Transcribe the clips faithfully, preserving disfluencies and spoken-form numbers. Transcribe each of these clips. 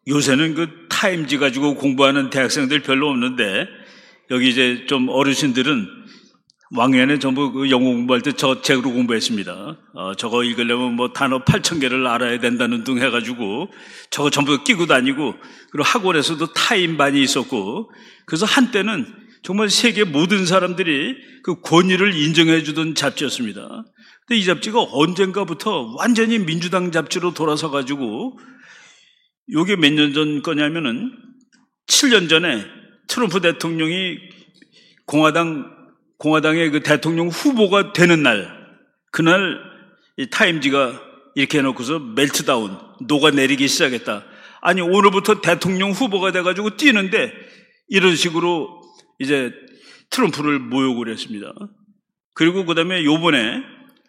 요새는 그 타임지 가지고 공부하는 대학생들 별로 없는데, 여기 이제 좀 어르신들은 왕년에 전부 그 영어 공부할 때 저 책으로 공부했습니다. 어, 저거 읽으려면 뭐 단어 팔천 개를 알아야 된다는 둥 해가지고 저거 전부 끼고 다니고, 그리고 학원에서도 타임 많이 있었고, 그래서 한때는 정말 세계 모든 사람들이 그 권위를 인정해 주던 잡지였습니다. 근데 이 잡지가 언젠가부터 완전히 민주당 잡지로 돌아서 가지고, 요게 몇 년 전 거냐면은 칠 년 전에 트럼프 대통령이 공화당 공화당의 그 대통령 후보가 되는 날, 그날 이 타임지가 이렇게 해놓고서 멜트다운, 녹아내리기 시작했다. 아니, 오늘부터 대통령 후보가 돼가지고 뛰는데 이런 식으로 이제 트럼프를 모욕을 했습니다. 그리고 그 다음에 요번에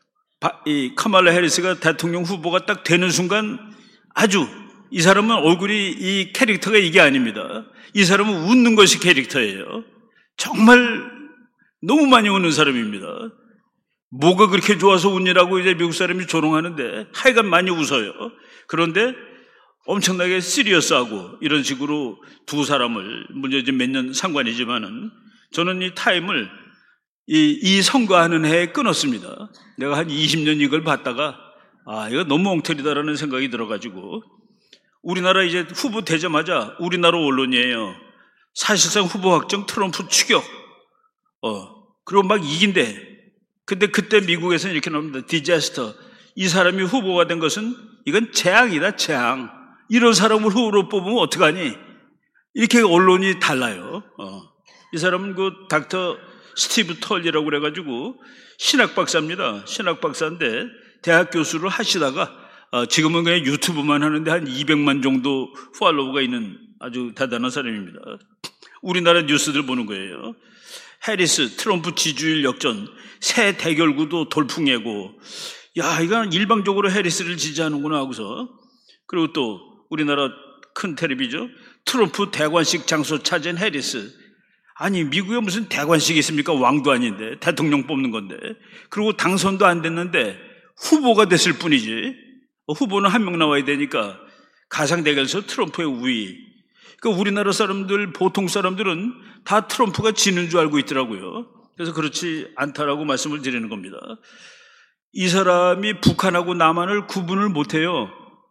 이 카말라 해리스가 대통령 후보가 딱 되는 순간 아주, 이 사람은 얼굴이, 이 캐릭터가 이게 아닙니다. 이 사람은 웃는 것이 캐릭터예요. 정말 너무 많이 웃는 사람입니다. 뭐가 그렇게 좋아서 웃냐라고 이제 미국 사람이 조롱하는데 하여간 많이 웃어요. 그런데 엄청나게 시리어스하고 이런 식으로 두 사람을, 물론 이제 몇 년 상관이지만은, 저는 이 타임을 이, 이 선거하는 해에 끊었습니다. 내가 한 이십 년 이걸 봤다가 아, 이거 너무 엉터리다라는 생각이 들어가지고, 우리나라 이제 후보 되자마자 우리나라 언론이에요. 사실상 후보 확정, 트럼프 추격. 어, 그리고 막 이긴대. 근데 그때 미국에서는 이렇게 나옵니다. 디자스터. 이 사람이 후보가 된 것은 이건 재앙이다, 재앙. 이런 사람을 후보로 뽑으면 어떡하니? 이렇게 언론이 달라요. 어. 이 사람은 그 닥터 스티브 털리라고 그래가지고 신학 박사입니다. 신학 박사인데 대학 교수를 하시다가 어, 지금은 그냥 유튜브만 하는데 한 이백만 정도 팔로워가 있는 아주 대단한 사람입니다. 우리나라 뉴스들 보는 거예요. 해리스, 트럼프 지지율 역전, 새 대결구도 돌풍이고, 야, 이건 일방적으로 해리스를 지지하는구나 하고서, 그리고 또 우리나라 큰 텔레비죠. 트럼프 대관식 장소 차지한 해리스. 아니, 미국에 무슨 대관식이 있습니까? 왕도 아닌데, 대통령 뽑는 건데. 그리고 당선도 안 됐는데 후보가 됐을 뿐이지. 후보는 한 명 나와야 되니까 가상 대결에서 트럼프의 우위. 그러니까 우리나라 사람들, 보통 사람들은 다 트럼프가 지는 줄 알고 있더라고요. 그래서 그렇지 않다라고 말씀을 드리는 겁니다. 이 사람이 북한하고 남한을 구분을 못해요.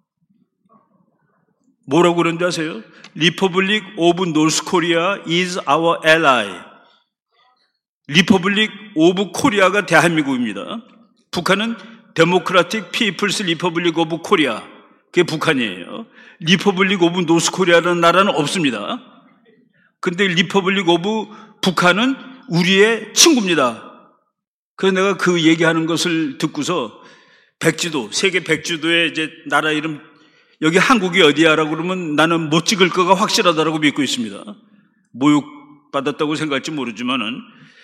뭐라고 그런 줄 아세요? Republic of North Korea is our ally. Republic of Korea가 대한민국입니다. 북한은 Democratic People's Republic of Korea. 그게 북한이에요. 리퍼블릭 오브 노스코리아라는 나라는 없습니다. 근데 리퍼블릭 오브 북한은 우리의 친구입니다. 그래서 내가 그 얘기하는 것을 듣고서 백지도, 세계 백지도의 이제 나라 이름, 여기 한국이 어디야라고 그러면 나는 못 찍을 거가 확실하다라고 믿고 있습니다. 모욕받았다고 생각할지 모르지만은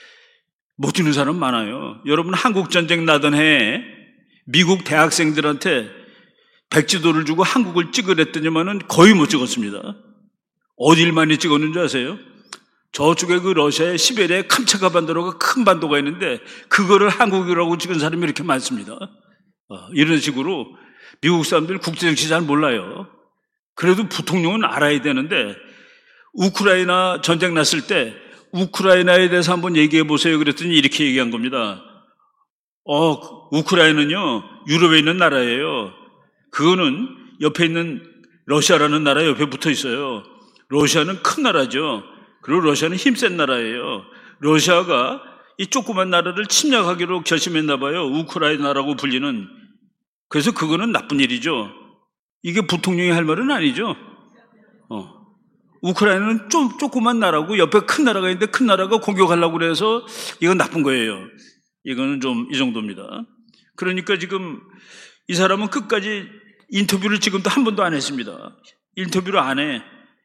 못 찍는 사람 많아요. 여러분, 한국 전쟁 나던 해에 미국 대학생들한테 백지도를 주고 한국을 찍으랬더니만은 거의 못 찍었습니다. 어딜 많이 찍었는지 아세요? 저쪽에 그 러시아의 시베리아의 캄차카 반도로가 큰 반도가 있는데 그거를 한국이라고 찍은 사람이 이렇게 많습니다. 어, 이런 식으로 미국 사람들 국제정치 잘 몰라요. 그래도 부통령은 알아야 되는데, 우크라이나 전쟁 났을 때 우크라이나에 대해서 한번 얘기해 보세요 그랬더니 이렇게 얘기한 겁니다. 어, 우크라이나는요 유럽에 있는 나라예요. 그거는 옆에 있는 러시아라는 나라 옆에 붙어 있어요. 러시아는 큰 나라죠. 그리고 러시아는 힘센 나라예요. 러시아가 이 조그만 나라를 침략하기로 결심했나 봐요. 우크라이나라고 불리는. 그래서 그거는 나쁜 일이죠. 이게 부통령이 할 말은 아니죠. 어. 우크라이나는 좀 조그만 나라고 옆에 큰 나라가 있는데 큰 나라가 공격하려고 그래서 이건 나쁜 거예요. 이거는 좀 이 정도입니다. 그러니까 지금 이 사람은 끝까지 인터뷰를 지금도 한 번도 안 했습니다. 인터뷰를 안 해.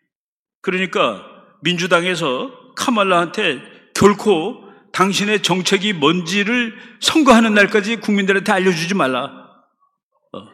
그러니까 민주당에서 카말라한테 결코 당신의 정책이 뭔지를 선거하는 날까지 국민들한테 알려주지 말라. 어.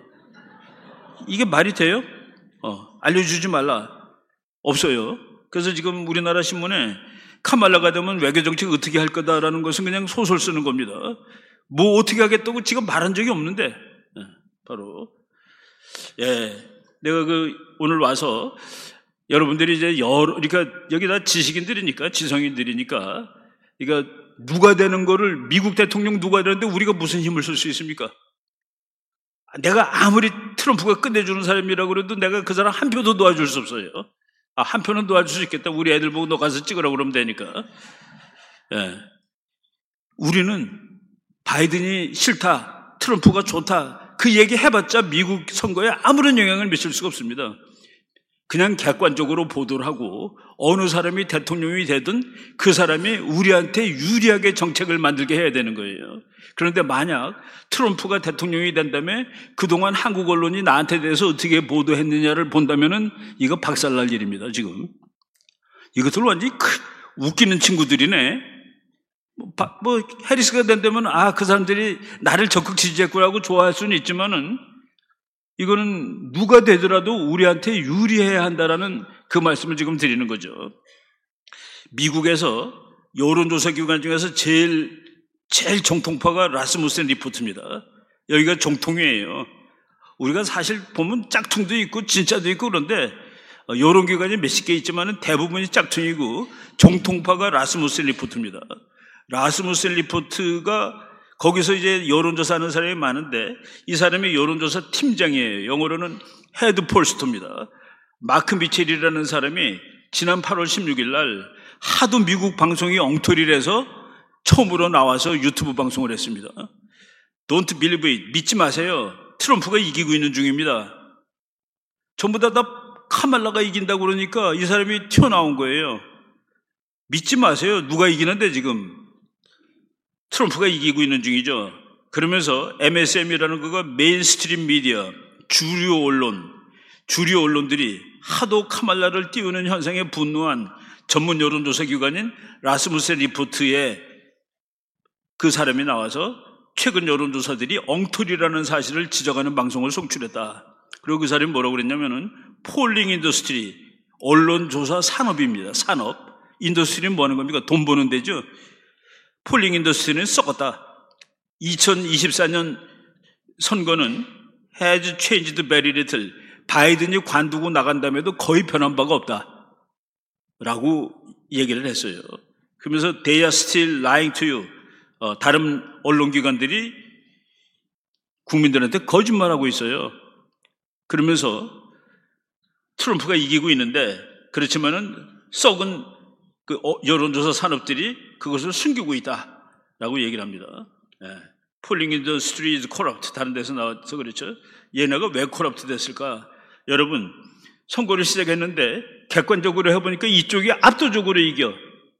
이게 말이 돼요? 어. 알려주지 말라. 없어요. 그래서 지금 우리나라 신문에 카말라가 되면 외교정책 어떻게 할 거다라는 것은 그냥 소설 쓰는 겁니다. 뭐 어떻게 하겠다고 지금 말한 적이 없는데, 바로 예, 내가 그 오늘 와서 여러분들이 이제 여러, 그러니까 여기 다 지식인들이니까, 지성인들이니까, 그러니까 누가 되는 거를, 미국 대통령 누가 되는데 우리가 무슨 힘을 쓸 수 있습니까? 내가 아무리 트럼프가 끝내주는 사람이라고 그래도 내가 그 사람 한 표도 도와줄 수 없어요. 아, 한 표는 도와줄 수 있겠다. 우리 애들 보고 너 가서 찍으라고 그러면 되니까. 예. 우리는 바이든이 싫다, 트럼프가 좋다, 그 얘기 해봤자 미국 선거에 아무런 영향을 미칠 수가 없습니다. 그냥 객관적으로 보도를 하고 어느 사람이 대통령이 되든 그 사람이 우리한테 유리하게 정책을 만들게 해야 되는 거예요. 그런데 만약 트럼프가 대통령이 된다면 그동안 한국 언론이 나한테 대해서 어떻게 보도했느냐를 본다면은 이거 박살날 일입니다, 지금. 이것들 완전히 크, 웃기는 친구들이네. 뭐, 뭐 해리스가 된다면 아, 그 사람들이 나를 적극 지지했구나 하고 좋아할 수는 있지만은 이거는 누가 되더라도 우리한테 유리해야 한다라는 그 말씀을 지금 드리는 거죠. 미국에서 여론조사 기관 중에서 제일 제일 정통파가 라스무센 리포트입니다. 여기가 정통이에요. 우리가 사실 보면 짝퉁도 있고 진짜도 있고 그런데 여론기관이 몇십 개 있지만 대부분이 짝퉁이고 정통파가 라스무센 리포트입니다. 라스무센 리포트가 거기서 이제 여론조사 하는 사람이 많은데 이 사람이 여론조사 팀장이에요. 영어로는 헤드 폴스터입니다. 마크 미첼이라는 사람이 지난 팔월 십육일 날 하도 미국 방송이 엉터리를 해서 처음으로 나와서 유튜브 방송을 했습니다. Don't believe it. 믿지 마세요. 트럼프가 이기고 있는 중입니다. 전부 다, 다 카말라가 이긴다고 그러니까 이 사람이 튀어나온 거예요. 믿지 마세요. 누가 이기는데 지금. 트럼프가 이기고 있는 중이죠. 그러면서 엠에스엠이라는 거가 메인스트림 미디어, 주류 언론, 주류 언론들이 하도 카말라를 띄우는 현상에 분노한 전문 여론조사 기관인 라스무센 리포트에 그 사람이 나와서 최근 여론조사들이 엉터리라는 사실을 지적하는 방송을 송출했다. 그리고 그 사람이 뭐라고 그랬냐면은 폴링 인더스트리, 언론조사 산업입니다. 산업. 인더스트리는 뭐 하는 겁니까? 돈 버는 데죠. 폴링 인더스트리는 썩었다. 이천이십사 년 선거는 has changed very little. 바이든이 관두고 나간 다음에도 거의 변한 바가 없다. 라고 얘기를 했어요. 그러면서 they are still lying to you. 어, 다른 언론기관들이 국민들한테 거짓말하고 있어요. 그러면서 트럼프가 이기고 있는데 그렇지만은 썩은 그 여론조사 산업들이 그것을 숨기고 있다라고 얘기를 합니다. 예. Polling industry is corrupt. 다른 데서 나와서 그랬죠. 얘네가 왜 corrupt 됐을까? 여러분, 선거를 시작했는데 객관적으로 해보니까 이쪽이 압도적으로 이겨.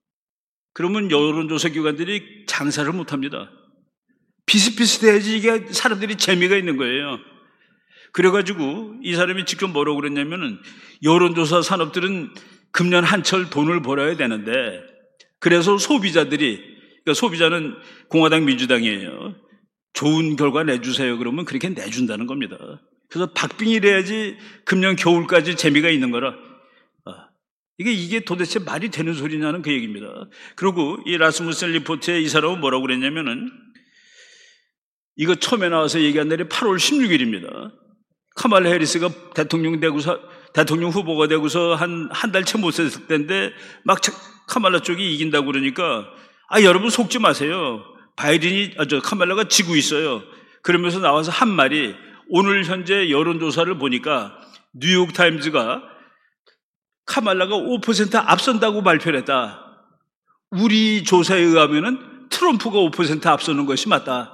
그러면 여론조사 기관들이 장사를 못합니다. 비슷비슷해야지 이게 사람들이 재미가 있는 거예요. 그래가지고 이 사람이 직접 뭐라고 그랬냐면은 여론조사 산업들은 금년 한철 돈을 벌어야 되는데 그래서 소비자들이, 그러니까 소비자는 공화당 민주당이에요. 좋은 결과 내주세요. 그러면 그렇게 내준다는 겁니다. 그래서 박빙이래야지 금년 겨울까지 재미가 있는 거라. 이게, 이게 도대체 말이 되는 소리냐는 그 얘기입니다. 그리고 이 라스무센 리포트에 이 사람은 뭐라고 그랬냐면은 이거 처음에 나와서 얘기한 날이 팔월 십육일입니다. 카말라 해리스가 대통령 되고서, 대통령 후보가 되고서 한, 한 달 채 못 됐을 때인데 막 카말라 쪽이 이긴다고 그러니까 아, 여러분 속지 마세요. 바이든이, 아, 저 카말라가 지고 있어요. 그러면서 나와서 한 말이 오늘 현재 여론조사를 보니까 뉴욕타임즈가 카말라가 오 퍼센트 앞선다고 발표를 했다. 우리 조사에 의하면은 트럼프가 오 퍼센트 앞서는 것이 맞다.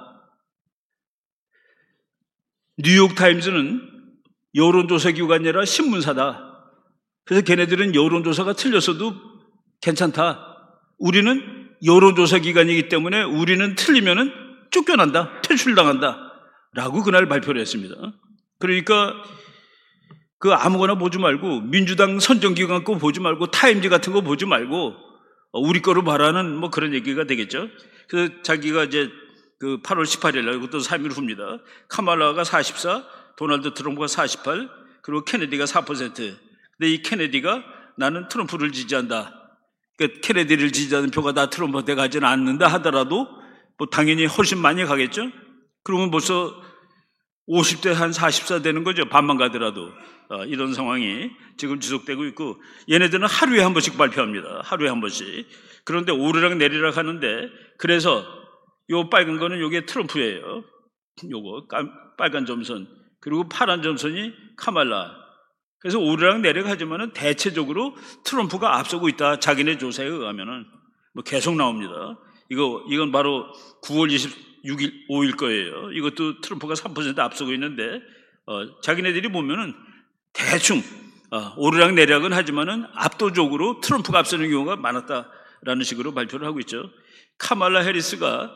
뉴욕타임즈는 여론조사 기관이 아니라 신문사다. 그래서 걔네들은 여론조사가 틀렸어도 괜찮다. 우리는 여론조사 기관이기 때문에 우리는 틀리면은 쫓겨난다. 퇴출당한다. 라고 그날 발표를 했습니다. 그러니까 그 아무거나 보지 말고 민주당 선정기관 거 보지 말고 타임지 같은 거 보지 말고 우리 거로 말하는 뭐 그런 얘기가 되겠죠. 그래서 자기가 이제 그 팔월 십팔일 날, 이것도 삼 일 후입니다. 카말라가 사십사, 도널드 트럼프가 사십팔, 그리고 케네디가 사 퍼센트. 근데 이 케네디가 나는 트럼프를 지지한다. 그러니까 케네디를 지지하는 표가 다 트럼프한테 가지는 않는다 하더라도 뭐 당연히 훨씬 많이 가겠죠. 그러면 벌써 오십 대 한 사십사 되는 거죠. 반만 가더라도. 어, 이런 상황이 지금 지속되고 있고, 얘네들은 하루에 한 번씩 발표합니다. 하루에 한 번씩. 그런데 오르락 내리락 하는데, 그래서 요 빨간 거는 요게 트럼프예요. 요거 빨간 점선. 그리고 파란 점선이 카말라. 그래서 오르락 내리락 하지만은 대체적으로 트럼프가 앞서고 있다. 자기네 조사에 의하면은 뭐 계속 나옵니다. 이거 이건 바로 구월 이십육일 오일 거예요. 이것도 트럼프가 삼 퍼센트 앞서고 있는데, 어, 자기네들이 보면은 대충 어, 오르락 내리락은 하지만은 압도적으로 트럼프가 앞서는 경우가 많았다라는 식으로 발표를 하고 있죠. 카말라 해리스가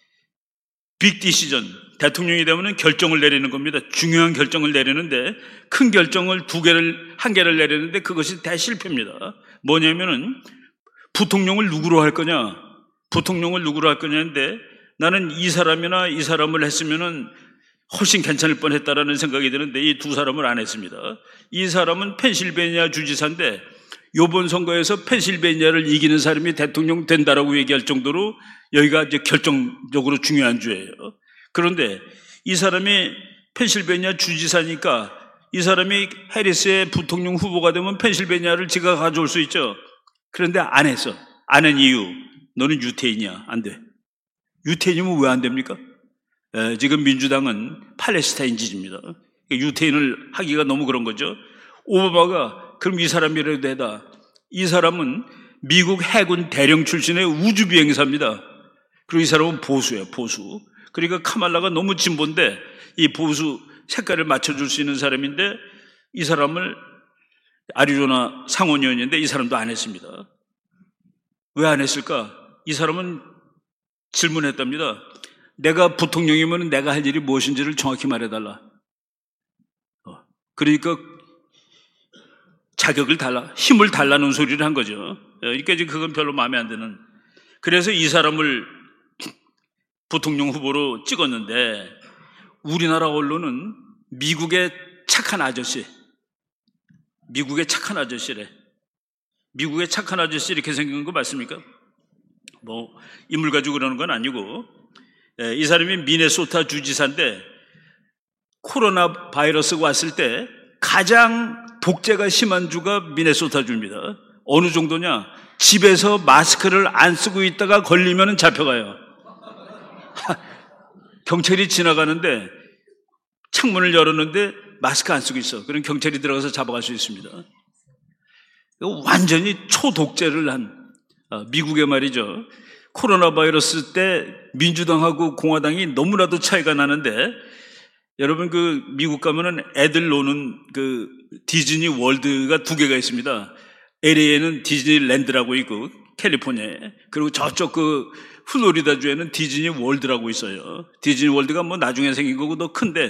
빅 디시전, 대통령이 되면은 결정을 내리는 겁니다. 중요한 결정을 내리는데, 큰 결정을 두 개를 한 개를 내리는데 그것이 대실패입니다. 뭐냐면은 부통령을 누구로 할 거냐, 부통령을 누구로 할 거냐인데, 나는 이 사람이나 이 사람을 했으면은 훨씬 괜찮을 뻔했다라는 생각이 드는데 이 두 사람을 안 했습니다. 이 사람은 펜실베니아 주지사인데 이번 선거에서 펜실베니아를 이기는 사람이 대통령 된다라고 얘기할 정도로 여기가 이제 결정적으로 중요한 주예요. 그런데 이 사람이 펜실베니아 주지사니까 이 사람이 해리스의 부통령 후보가 되면 펜실베니아를 지가 가져올 수 있죠. 그런데 안 했어. 안 한 이유, 너는 유태인이야. 안 돼. 유태인이면 왜 안 됩니까? 에, 지금 민주당은 팔레스타인 지지입니다. 유태인을 하기가 너무 그런 거죠. 오바마가 그럼 이 사람이라도 되다. 이 사람은 미국 해군 대령 출신의 우주비행사입니다. 그리고 이 사람은 보수예요, 보수. 그러니까 카말라가 너무 진보인데 이 보수 색깔을 맞춰줄 수 있는 사람인데, 이 사람을 아리조나 상원의원인데 이 사람도 안 했습니다. 왜 안 했을까? 이 사람은 질문했답니다. 내가 부통령이면 내가 할 일이 무엇인지를 정확히 말해달라. 어, 그러니까 자격을 달라, 힘을 달라는 소리를 한 거죠. 그러니까 이제 그건 별로 마음에 안 드는. 그래서 이 사람을 부통령 후보로 찍었는데, 우리나라 언론은 미국의 착한 아저씨, 미국의 착한 아저씨래. 미국의 착한 아저씨 이렇게 생긴 거 맞습니까? 뭐 인물 가지고 그러는 건 아니고, 예, 이 사람이 미네소타 주지사인데 코로나 바이러스가 왔을 때 가장 독재가 심한 주가 미네소타 주입니다. 어느 정도냐? 집에서 마스크를 안 쓰고 있다가 걸리면 잡혀가요. 경찰이 지나가는데 창문을 열었는데 마스크 안 쓰고 있어. 그럼 경찰이 들어가서 잡아갈 수 있습니다. 완전히 초독재를 한, 미국의 말이죠. 코로나 바이러스 때 민주당하고 공화당이 너무나도 차이가 나는데, 여러분 그 미국 가면은 애들 노는 그 디즈니 월드가 두 개가 있습니다. 엘에이에는 디즈니랜드라고 있고 캘리포니아에, 그리고 저쪽 그 플로리다주에는 디즈니 월드라고 있어요. 디즈니 월드가 뭐 나중에 생긴 거고 더 큰데,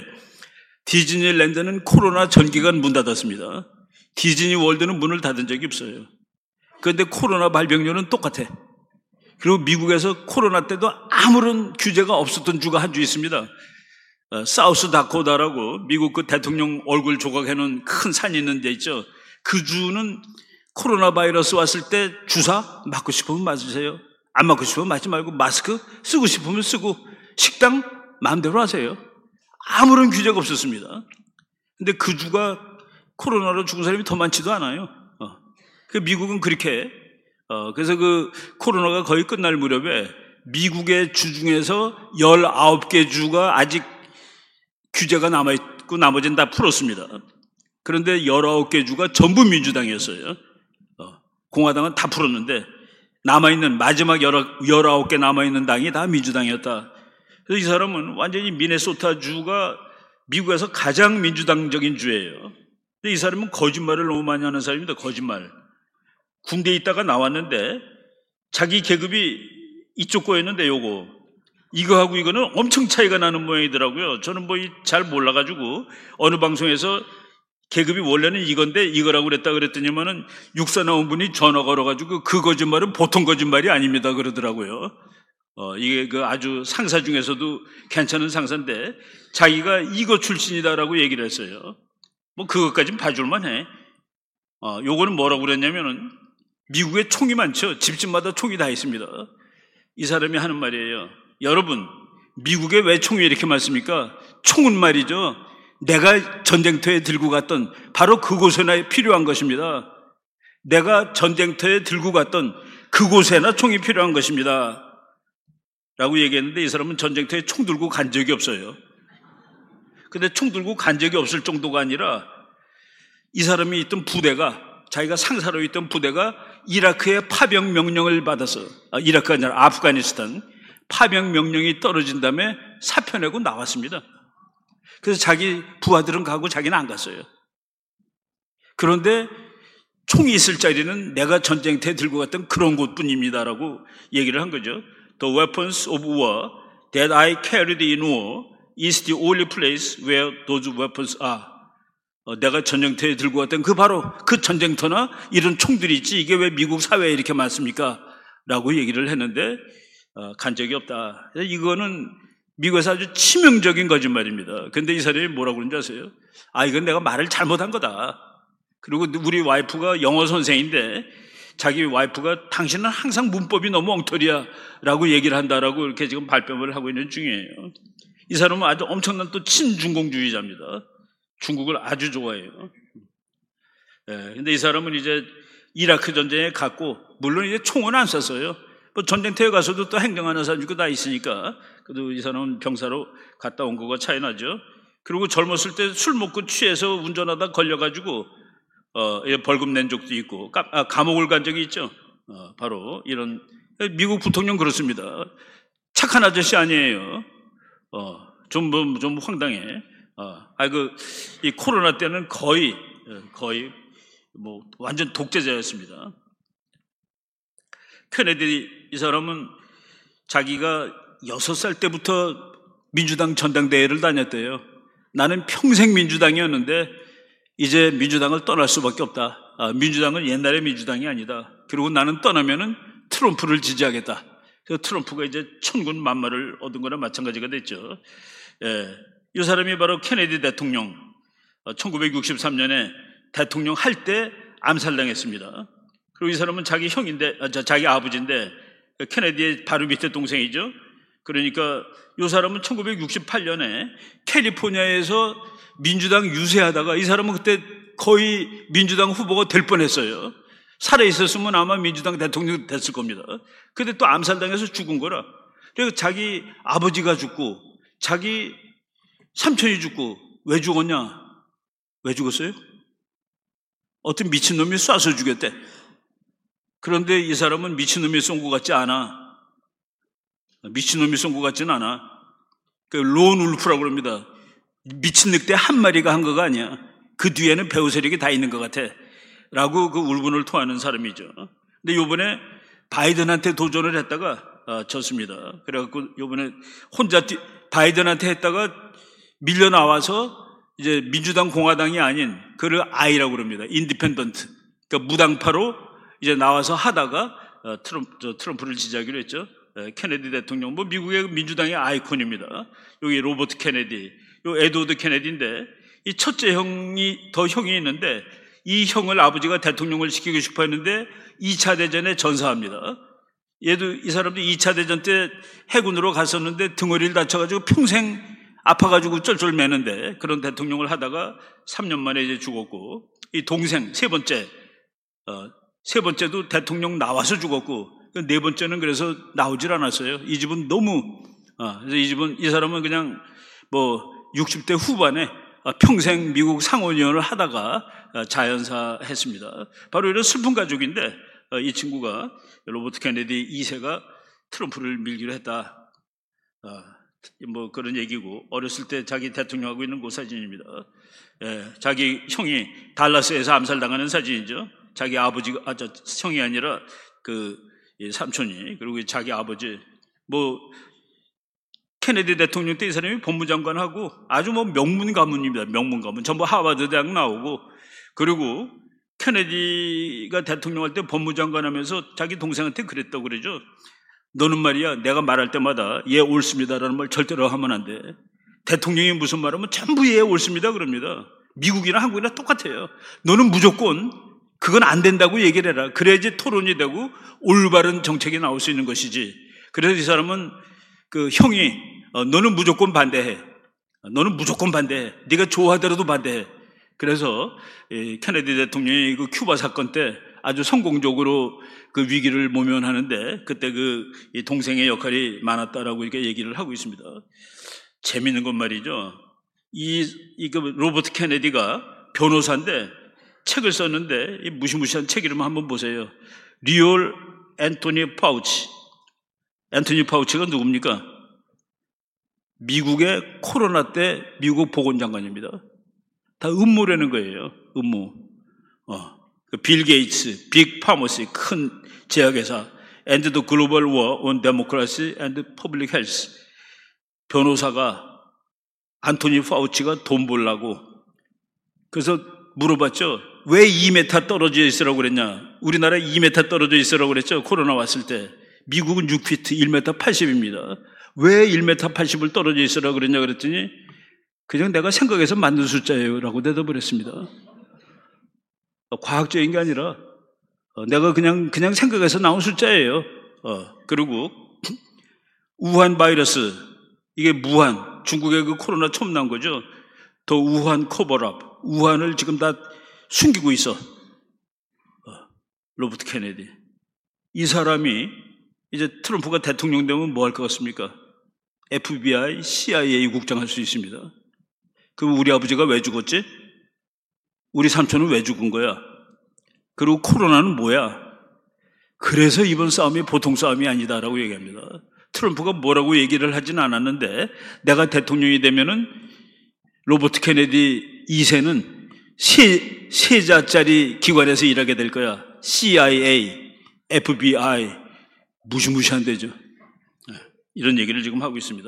디즈니랜드는 코로나 전기간 문 닫았습니다. 디즈니 월드는 문을 닫은 적이 없어요. 그런데 코로나 발병률은 똑같아. 그리고 미국에서 코로나 때도 아무런 규제가 없었던 주가 한 주 있습니다. 어, 사우스 다코다라고 미국 그 대통령 얼굴 조각해놓은 큰 산이 있는 데 있죠. 그 주는 코로나 바이러스 왔을 때 주사 맞고 싶으면 맞으세요. 안 맞고 싶으면 맞지 말고, 마스크 쓰고 싶으면 쓰고, 식당 마음대로 하세요. 아무런 규제가 없었습니다. 근데 그 주가 코로나로 죽은 사람이 더 많지도 않아요. 어. 그 미국은 그렇게, 어, 그래서 그 코로나가 거의 끝날 무렵에 미국의 주 중에서 열아홉 개 주가 아직 규제가 남아있고 나머지는 다 풀었습니다. 그런데 열아홉 개 주가 전부 민주당이었어요. 어, 공화당은 다 풀었는데 남아있는 마지막 열아홉 개 남아있는 당이 다 민주당이었다. 그래서 이 사람은 완전히 미네소타 주가 미국에서 가장 민주당적인 주예요. 근데 이 사람은 거짓말을 너무 많이 하는 사람입니다. 거짓말. 군대에 있다가 나왔는데 자기 계급이 이쪽 거였는데 요거 이거하고 이거는 엄청 차이가 나는 모양이더라고요. 저는 뭐 잘 몰라가지고 어느 방송에서 계급이 원래는 이건데 이거라고 그랬다 그랬더니만은 육사 나온 분이 전화 걸어가지고 그 거짓말은 보통 거짓말이 아닙니다 그러더라고요. 어, 이게 그 아주 상사 중에서도 괜찮은 상사인데 자기가 이거 출신이다라고 얘기를 했어요. 뭐 그것까진 봐줄만 해. 어, 요거는 뭐라고 그랬냐면은 미국에 총이 많죠. 집집마다 총이 다 있습니다. 이 사람이 하는 말이에요. 여러분, 미국에 왜 총이 이렇게 많습니까? 총은 말이죠, 내가 전쟁터에 들고 갔던 바로 그곳에나 필요한 것입니다. 내가 전쟁터에 들고 갔던 그곳에나 총이 필요한 것입니다 라고 얘기했는데, 이 사람은 전쟁터에 총 들고 간 적이 없어요. 근데 총 들고 간 적이 없을 정도가 아니라 이 사람이 있던 부대가, 자기가 상사로 있던 부대가 이라크의 파병 명령을 받아서, 아, 이라크가 아니라 아프가니스탄 파병 명령이 떨어진 다음에 사표 내고 나왔습니다. 그래서 자기 부하들은 가고 자기는 안 갔어요. 그런데 총이 있을 자리는 내가 전쟁터에 들고 갔던 그런 곳뿐입니다라고 얘기를 한 거죠. The weapons of war that I carried in war is the only place where those weapons are. 어, 내가 전쟁터에 들고 갔던 그 바로 그 전쟁터나 이런 총들이 있지, 이게 왜 미국 사회에 이렇게 많습니까? 라고 얘기를 했는데, 어, 간 적이 없다. 이거는 미국에서 아주 치명적인 거짓말입니다. 근데 이 사람이 뭐라고 그러는지 아세요? 아, 이건 내가 말을 잘못한 거다. 그리고 우리 와이프가 영어 선생인데 자기 와이프가 당신은 항상 문법이 너무 엉터리야 라고 얘기를 한다라고 이렇게 지금 발뺌을 하고 있는 중이에요. 이 사람은 아주 엄청난 또 친중공주의자입니다. 중국을 아주 좋아해요. 예, 근데 이 사람은 이제 이라크 전쟁에 갔고, 물론 이제 총은 안 쐈어요. 뭐 전쟁터에 가서도 또 행정하는 사람 있고 다 있으니까, 그래도 이 사람은 병사로 갔다 온 거가 차이 나죠. 그리고 젊었을 때 술 먹고 취해서 운전하다 걸려가지고 어, 벌금 낸 적도 있고, 가, 아, 감옥을 간 적이 있죠. 어, 바로 이런, 미국 부통령 그렇습니다. 착한 아저씨 아니에요. 어, 좀, 뭐, 좀 황당해. 어, 아, 그, 이 코로나 때는 거의, 거의, 뭐, 완전 독재자였습니다. 케네디, 이 사람은 자기가 여섯 살 때부터 민주당 전당대회를 다녔대요. 나는 평생 민주당이었는데, 이제 민주당을 떠날 수밖에 없다. 아, 민주당은 옛날의 민주당이 아니다. 그리고 나는 떠나면은 트럼프를 지지하겠다. 그래서 트럼프가 이제 천군 만마를 얻은 거나 마찬가지가 됐죠. 예, 이 사람이 바로 케네디 대통령, 천구백육십삼 년에 대통령 할 때 암살당했습니다. 그리고 이 사람은 자기 형인데, 아, 자기 아버지인데, 케네디의 바로 밑에 동생이죠. 그러니까 이 사람은 천구백육십팔 년에 캘리포니아에서 민주당 유세하다가, 이 사람은 그때 거의 민주당 후보가 될 뻔했어요. 살아있었으면 아마 민주당 대통령 됐을 겁니다. 근데 또 암살당해서 죽은 거라. 그래서 자기 아버지가 죽고 자기 삼촌이 죽고, 왜 죽었냐? 왜 죽었어요? 어떤 미친놈이 쏴서 죽였대. 그런데 이 사람은 미친놈이 쏜 것 같지 않아. 미친놈이 쏜 것 같지는 않아. 그 론 울프라고 그럽니다. 미친 늑대 한 마리가 한 거가 아니야. 그 뒤에는 배후 세력이 다 있는 것 같아 라고 그 울분을 토하는 사람이죠. 근데 요번에 바이든한테 도전을 했다가 어, 졌습니다. 그래갖고 요번에 혼자 뛰, 바이든한테 했다가 밀려 나와서 이제 민주당 공화당이 아닌 그를 아이라고 그럽니다. 인디펜던트. 그러니까 무당파로 이제 나와서 하다가 어, 트럼프, 저, 트럼프를 지지하기로 했죠. 에, 케네디 대통령, 뭐 미국의 민주당의 아이콘입니다. 여기 로버트 케네디, 요 에드워드 케네디인데, 이 첫째 형이 더 형이 있는데, 이 형을 아버지가 대통령을 시키고 싶어 했는데 이 차 대전에 전사합니다. 얘도, 이 사람도 이 차 대전 때 해군으로 갔었는데 등허리를 다쳐가지고 평생 아파가지고 쩔쩔 매는데, 그런 대통령을 하다가 삼 년 만에 이제 죽었고, 이 동생 세 번째, 어, 세 번째도 대통령 나와서 죽었고, 네 번째는 그래서 나오질 않았어요. 이 집은 너무, 어, 그래서 이 집은, 이 사람은 그냥 뭐 육십 대 후반에 평생 미국 상원의원을 하다가 자연사 했습니다. 바로 이런 슬픈 가족인데, 이 친구가, 로버트 케네디 이 세가 트럼프를 밀기로 했다. 뭐 그런 얘기고, 어렸을 때 자기 대통령하고 있는 그 사진입니다. 예, 자기 형이 달라스에서 암살당하는 사진이죠. 자기 아버지가, 아, 저, 형이 아니라 그 삼촌이, 그리고 자기 아버지, 뭐 케네디 대통령 때 이 사람이 법무장관하고 아주 뭐 명문 가문입니다. 명문 가문. 전부 하버드 대학 나오고, 그리고 케네디가 대통령 할 때 법무장관 하면서 자기 동생한테 그랬다고 그러죠. 너는 말이야, 내가 말할 때마다 예 옳습니다라는 말 절대로 하면 안 돼. 대통령이 무슨 말하면 전부 예 옳습니다 그럽니다. 미국이나 한국이나 똑같아요. 너는 무조건 그건 안 된다고 얘기를 해라. 그래야지 토론이 되고 올바른 정책이 나올 수 있는 것이지. 그래서 이 사람은 그 형이 어, 너는 무조건 반대해. 너는 무조건 반대해. 네가 좋아하더라도 반대해. 그래서 이 케네디 대통령이 그 큐바 사건 때 아주 성공적으로 그 위기를 모면하는데 그때 그 이 동생의 역할이 많았다라고 이렇게 얘기를 하고 있습니다. 재밌는 건 말이죠. 이, 이 그 로버트 케네디가 변호사인데 책을 썼는데 이 무시무시한 책 이름 한번 보세요. 리얼 앤토니 파우치. 앤토니 파우치가 누굽니까? 미국의 코로나 때 미국 보건장관입니다. 다 음모라는 거예요. 음모. 어, 빌 게이츠, 빅 파머시, 큰 제약회사, and the global war on democracy and public health. 변호사가 안토니 파우치가 돈 벌라고. 그래서 물어봤죠. 왜 이 미터 떨어져 있으라고 그랬냐? 우리나라에 이 미터 떨어져 있으라고 그랬죠. 코로나 왔을 때. 미국은 육 피트, 일 미터 팔십입니다. 왜 일 미터 팔십을 떨어져 있으라고 그랬냐 그랬더니 그냥 내가 생각해서 만든 숫자예요 라고 대답을 했습니다. 과학적인 게 아니라 내가 그냥 그냥 생각해서 나온 숫자예요. 어, 그리고 우한 바이러스, 이게 무한, 중국의 그 코로나 처음 난 거죠. 더 우한 커버업, 우한을 지금 다 숨기고 있어. 어, 로버트 케네디. 이 사람이 이제 트럼프가 대통령 되면 뭐 할 것 같습니까? 에프비아이, 씨아이에이 국장 할 수 있습니다. 그럼 우리 아버지가 왜 죽었지? 우리 삼촌은 왜 죽은 거야? 그리고 코로나는 뭐야? 그래서 이번 싸움이 보통 싸움이 아니다라고 얘기합니다. 트럼프가 뭐라고 얘기를 하진 않았는데 내가 대통령이 되면은 로버트 케네디 이 세는 세, 세자짜리 기관에서 일하게 될 거야. 씨아이에이, 에프비아이, 무시무시한 데죠. 이런 얘기를 지금 하고 있습니다.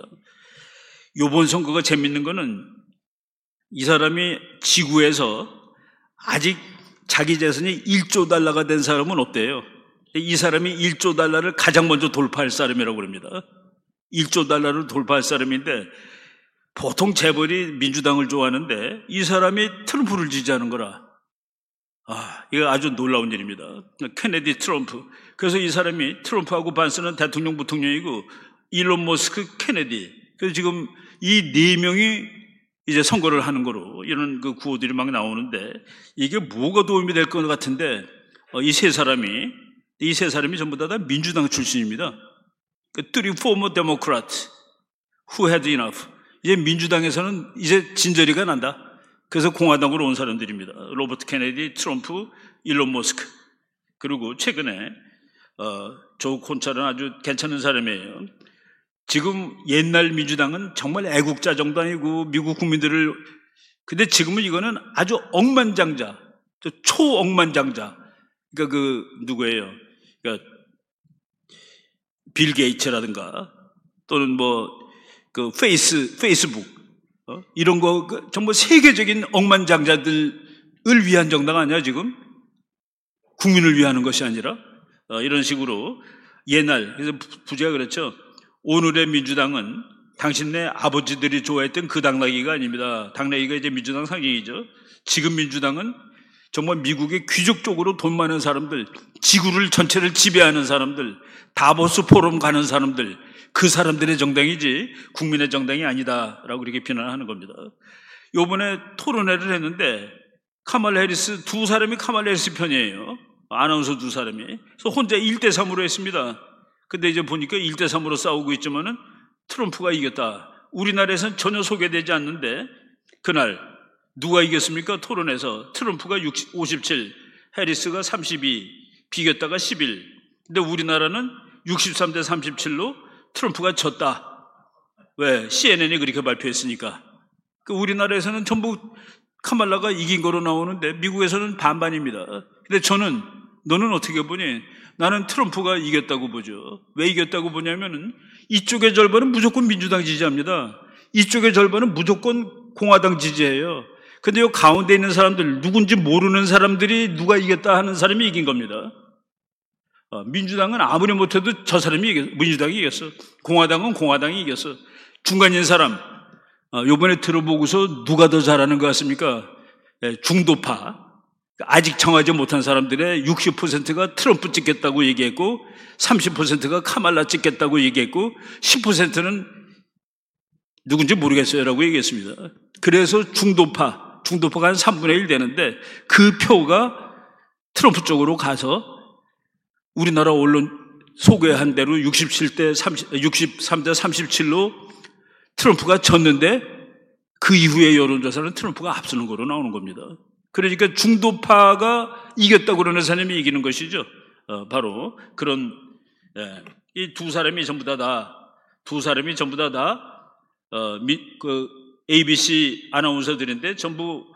이번 선거가 재밌는 거는 이 사람이 지구에서 아직 자기 재산이 일조 달러가 된 사람은 없대요. 이 사람이 일조 달러를 가장 먼저 돌파할 사람이라고 합니다. 일조 달러를 돌파할 사람인데 보통 재벌이 민주당을 좋아하는데 이 사람이 트럼프를 지지하는 거라. 아, 이거 아주 놀라운 일입니다. 케네디 트럼프. 그래서 이 사람이 트럼프하고 반스는 대통령 부통령이고 일론 머스크 케네디. 그래서 지금 이 네 명이 이제 선거를 하는 거로 이런 그 구호들이 막 나오는데 이게 뭐가 도움이 될 것 같은데 이 세 사람이 이 세 사람이 전부 다, 다 민주당 출신입니다. Three former Democrats who had enough. 이제 민주당에서는 이제 진저리가 난다. 그래서 공화당으로 온 사람들입니다. 로버트 케네디, 트럼프, 일론 머스크. 그리고 최근에 어, 조 콘차는 아주 괜찮은 사람이에요. 지금 옛날 민주당은 정말 애국자 정도 아니고 미국 국민들을, 근데 지금은 이거는 아주 억만장자, 초억만장자. 그러니까 그 누구예요? 그러니까 빌 게이츠라든가 또는 뭐 그 페이스 페이스북 어? 이런 거 그 정말 세계적인 억만장자들을 위한 정당 아니야 지금? 국민을 위하는 것이 아니라 어, 이런 식으로 옛날 그래서 부제가 그렇죠. 오늘의 민주당은 당신네 아버지들이 좋아했던 그 당나귀가 아닙니다. 당나귀가 이제 민주당 상징이죠. 지금 민주당은 정말 미국의 귀족적으로 돈 많은 사람들, 지구를 전체를 지배하는 사람들, 다보스 포럼 가는 사람들, 그 사람들의 정당이지 국민의 정당이 아니다라고 이렇게 비난하는 겁니다. 요번에 토론회를 했는데 카말라 해리스, 두 사람이 카말라 해리스 편이에요. 아나운서 두 사람이. 그래서 혼자 일 대 삼으로 했습니다. 근데 이제 보니까 일 대 삼으로 싸우고 있지만은 트럼프가 이겼다. 우리나라에서는 전혀 소개되지 않는데 그날 누가 이겼습니까? 토론에서 트럼프가 오십칠, 해리스가 삼십이, 비겼다가 십일. 근데 우리나라는 육십삼 대 삼십칠로 트럼프가 졌다. 왜? 씨엔엔이 그렇게 발표했으니까. 그 우리나라에서는 전부 카말라가 이긴 거로 나오는데 미국에서는 반반입니다. 근데 저는 너는 어떻게 보니? 나는 트럼프가 이겼다고 보죠. 왜 이겼다고 보냐면은 이쪽의 절반은 무조건 민주당 지지합니다. 이쪽의 절반은 무조건 공화당 지지해요. 근데 이 가운데 있는 사람들, 누군지 모르는 사람들이 누가 이겼다 하는 사람이 이긴 겁니다. 어, 민주당은 아무리 못해도 저 사람이 이겼어. 민주당이 이겼어. 공화당은 공화당이 이겼어. 중간인 사람, 어, 요번에 들어보고서 누가 더 잘하는 것 같습니까? 예, 중도파. 아직 정하지 못한 사람들의 육십 퍼센트가 트럼프 찍겠다고 얘기했고 삼십 퍼센트가 카말라 찍겠다고 얘기했고 십 퍼센트는 누군지 모르겠어요라고 얘기했습니다. 그래서 중도파, 중도파가 한 삼분의 일 되는데 그 표가 트럼프 쪽으로 가서 우리나라 언론 소개한 대로 육십칠 대 삼십, 육십삼 대 삼십칠로 트럼프가 졌는데 그 이후의 여론조사는 트럼프가 앞서는 거로 나오는 겁니다. 그러니까 중도파가 이겼다고 그러는 사람이 이기는 것이죠. 어, 바로 그런 예, 이 두 사람이 전부 다 다 두 사람이 전부 다 다 어, 미, 그 에이비씨 아나운서들인데 전부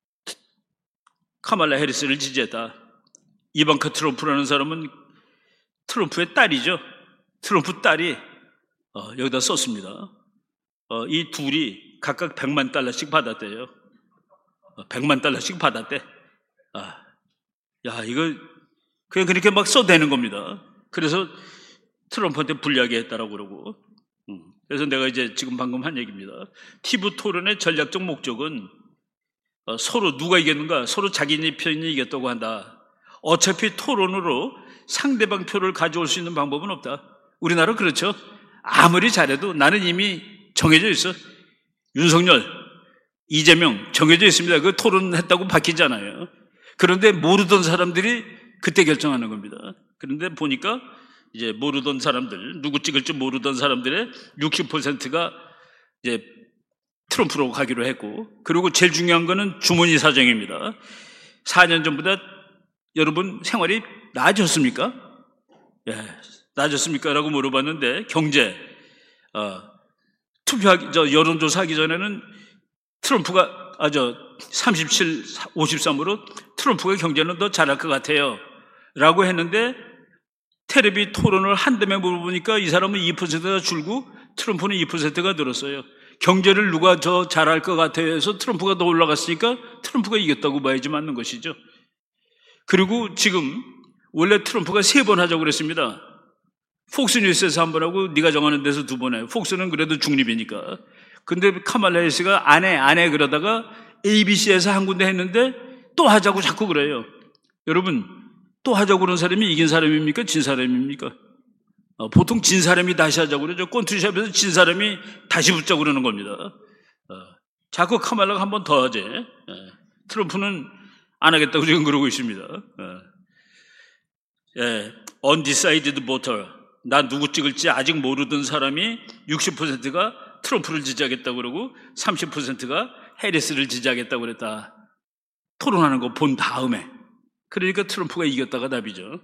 카말라 해리스를 지지했다. 이방카 트럼프라는 사람은 트럼프의 딸이죠. 트럼프 딸이 어, 여기다 썼습니다. 어, 이 둘이 각각 백만 달러씩 받았대요. 어, 백만 달러씩 받았대. 아, 야, 이거 그냥 그렇게 막 써대는 겁니다. 그래서 트럼프한테 불리하게 했다라고 그러고. 음, 그래서 내가 이제 지금 방금 한 얘기입니다. 티비 토론의 전략적 목적은 어, 서로 누가 이겼는가? 서로 자기네 편이 이겼다고 한다. 어차피 토론으로 상대방 표를 가져올 수 있는 방법은 없다. 우리나라 그렇죠? 아무리 잘해도 나는 이미 정해져 있어. 윤석열, 이재명 정해져 있습니다. 그 토론했다고 바뀌잖아요. 그런데 모르던 사람들이 그때 결정하는 겁니다. 그런데 보니까 이제 모르던 사람들, 누구 찍을지 모르던 사람들의 육십 퍼센트가 이제 트럼프로 가기로 했고, 그리고 제일 중요한 거는 주머니 사정입니다. 사 년 전보다 여러분 생활이 나아졌습니까? 예, 나아졌습니까? 라고 물어봤는데, 경제, 어, 투표하기, 저, 여론조사 하기 전에는 트럼프가, 아, 저, 삼십칠, 오십삼으로 트럼프가 경제는 더 잘할 것 같아요. 라고 했는데, 텔레비 토론을 한다며 물어보니까 이 사람은 이 퍼센트가 줄고 트럼프는 이 퍼센트가 늘었어요. 경제를 누가 더 잘할 것 같아요 해서 트럼프가 더 올라갔으니까 트럼프가 이겼다고 봐야지 맞는 것이죠. 그리고 지금 원래 트럼프가 세 번 하자고 그랬습니다. 폭스뉴스에서 한 번 하고 네가 정하는 데서 두 번 해요. 폭스는 그래도 중립이니까. 근데 카말라 해리스가 안 해, 안 해 그러다가 에이비씨에서 한 군데 했는데 또 하자고 자꾸 그래요. 여러분, 또 하자고 그런 사람이 이긴 사람입니까? 진 사람입니까? 어, 보통 진 사람이 다시 하자고 그러죠. 꼰투샵에서 진 사람이 다시 붙자고 그러는 겁니다. 어, 자꾸 카말라가 한 번 더 하지. 예, 트럼프는 안 하겠다고 지금 그러고 있습니다. 예, 예, undecided voter. 나 누구 찍을지 아직 모르던 사람이 육십 퍼센트가 트럼프를 지지하겠다고 그러고 삼십 퍼센트가 해리스를 지지하겠다고 그랬다. 토론하는 거 본 다음에. 그러니까 트럼프가 이겼다가 답이죠.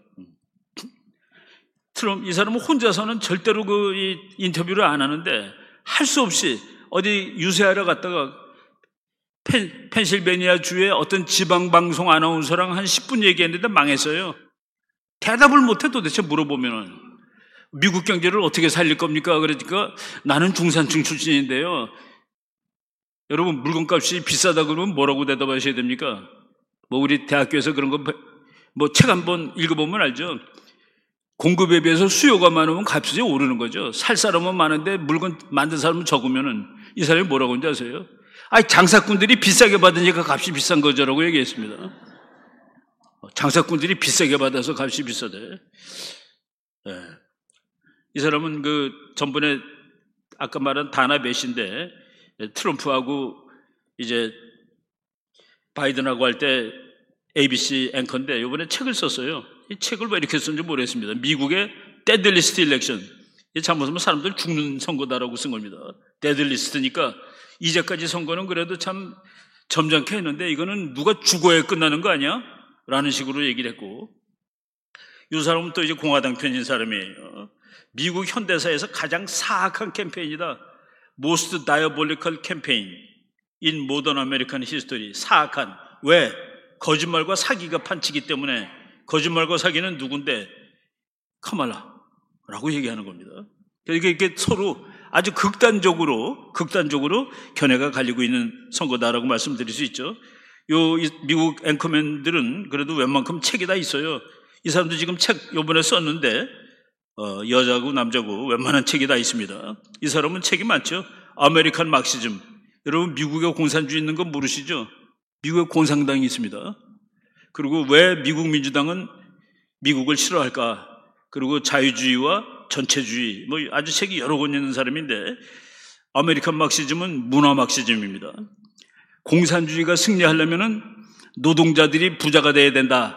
트럼프, 이 사람은 혼자서는 절대로 그 이 인터뷰를 안 하는데 할 수 없이 어디 유세하러 갔다가 펜, 펜실베니아 주의 어떤 지방방송 아나운서랑 한 십 분 얘기했는데 망했어요. 대답을 못해 도대체 물어보면은. 미국 경제를 어떻게 살릴 겁니까? 그러니까 나는 중산층 출신인데요. 여러분 물건값이 비싸다 그러면 뭐라고 대답하셔야 됩니까? 뭐 우리 대학교에서 그런 거 뭐 책 한번 읽어보면 알죠. 공급에 비해서 수요가 많으면 값이 오르는 거죠. 살 사람은 많은데 물건 만든 사람은 적으면은 이 사람이 뭐라고 하는지 아세요? 아니 장사꾼들이 비싸게 받으니까 값이 비싼 거죠라고 얘기했습니다. 장사꾼들이 비싸게 받아서 값이 비싸대. 네. 이 사람은 그 전번에 아까 말한 다나 메시인데 트럼프하고 이제 바이든하고 할 때 에이비씨 앵커인데 이번에 책을 썼어요. 이 책을 왜 이렇게 썼는지 모르겠습니다. 미국의 데드리스트 일렉션. 잘못하면 사람들 죽는 선거다라고 쓴 겁니다. 데드리스트니까 이제까지 선거는 그래도 참 점잖게 했는데 이거는 누가 죽어야 끝나는 거 아니야? 라는 식으로 얘기를 했고, 이 사람은 또 이제 공화당 편인 사람이에요. 미국 현대사에서 가장 사악한 캠페인이다. Most diabolical campaign in modern American history. 사악한. 왜? 거짓말과 사기가 판치기 때문에. 거짓말과 사기는 누군데? 카말라라고 얘기하는 겁니다. 그러니까 이게 서로 아주 극단적으로 극단적으로 견해가 갈리고 있는 선거다라고 말씀드릴 수 있죠. 요 미국 앵커맨들은 그래도 웬만큼 책이 다 있어요. 이 사람도 지금 책 요번에 썼는데 어, 여자고 남자고 웬만한 책이 다 있습니다. 이 사람은 책이 많죠. 아메리칸 막시즘. 여러분 미국에 공산주의 있는 거 모르시죠? 미국에 공산당이 있습니다. 그리고 왜 미국 민주당은 미국을 싫어할까? 그리고 자유주의와 전체주의, 뭐 아주 책이 여러 권 있는 사람인데 아메리칸 막시즘은 문화 막시즘입니다. 공산주의가 승리하려면은 노동자들이 부자가 돼야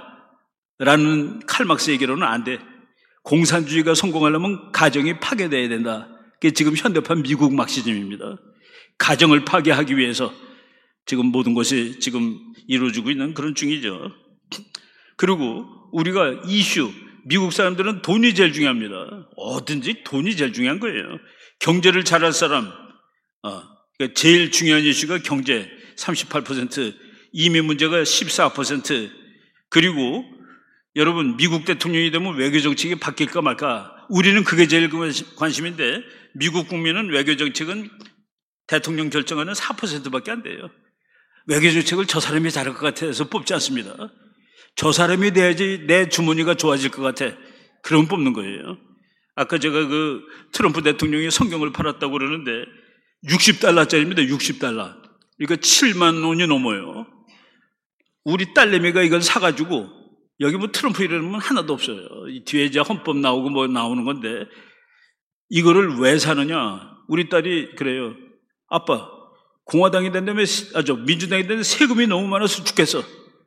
된다라는 칼막스 얘기로는 안 돼. 공산주의가 성공하려면 가정이 파괴돼야 된다. 그게 지금 현대판 미국 막시즘입니다. 가정을 파괴하기 위해서 지금 모든 것이 지금 이루어지고 있는 그런 중이죠. 그리고 우리가 이슈, 미국 사람들은 돈이 제일 중요합니다. 어든지 돈이 제일 중요한 거예요. 경제를 잘할 사람, 어, 그러니까 제일 중요한 이슈가 경제 삼십팔 퍼센트, 이민 문제가 십사 퍼센트, 그리고 여러분 미국 대통령이 되면 외교 정책이 바뀔까 말까, 우리는 그게 제일 관심인데 미국 국민은 외교 정책은 대통령 결정하는 사 퍼센트밖에 안 돼요. 외교 정책을 저 사람이 잘할 것 같아서 뽑지 않습니다. 저 사람이 돼야지 내 주머니가 좋아질 것 같아. 그럼 뽑는 거예요. 아까 제가 그 트럼프 대통령이 성경을 팔았다고 그러는데 육십 달러짜리입니다. 육십 달러. 그러니까 칠만 원이 넘어요. 우리 딸내미가 이걸 사가지고, 여기 뭐 트럼프 이러면 하나도 없어요. 이 뒤에 이제 헌법 나오고 뭐 나오는 건데, 이거를 왜 사느냐? 우리 딸이 그래요. 아빠, 공화당이 된다면, 아, 저 민주당이 된다면 세금이 너무 많아서 죽겠어.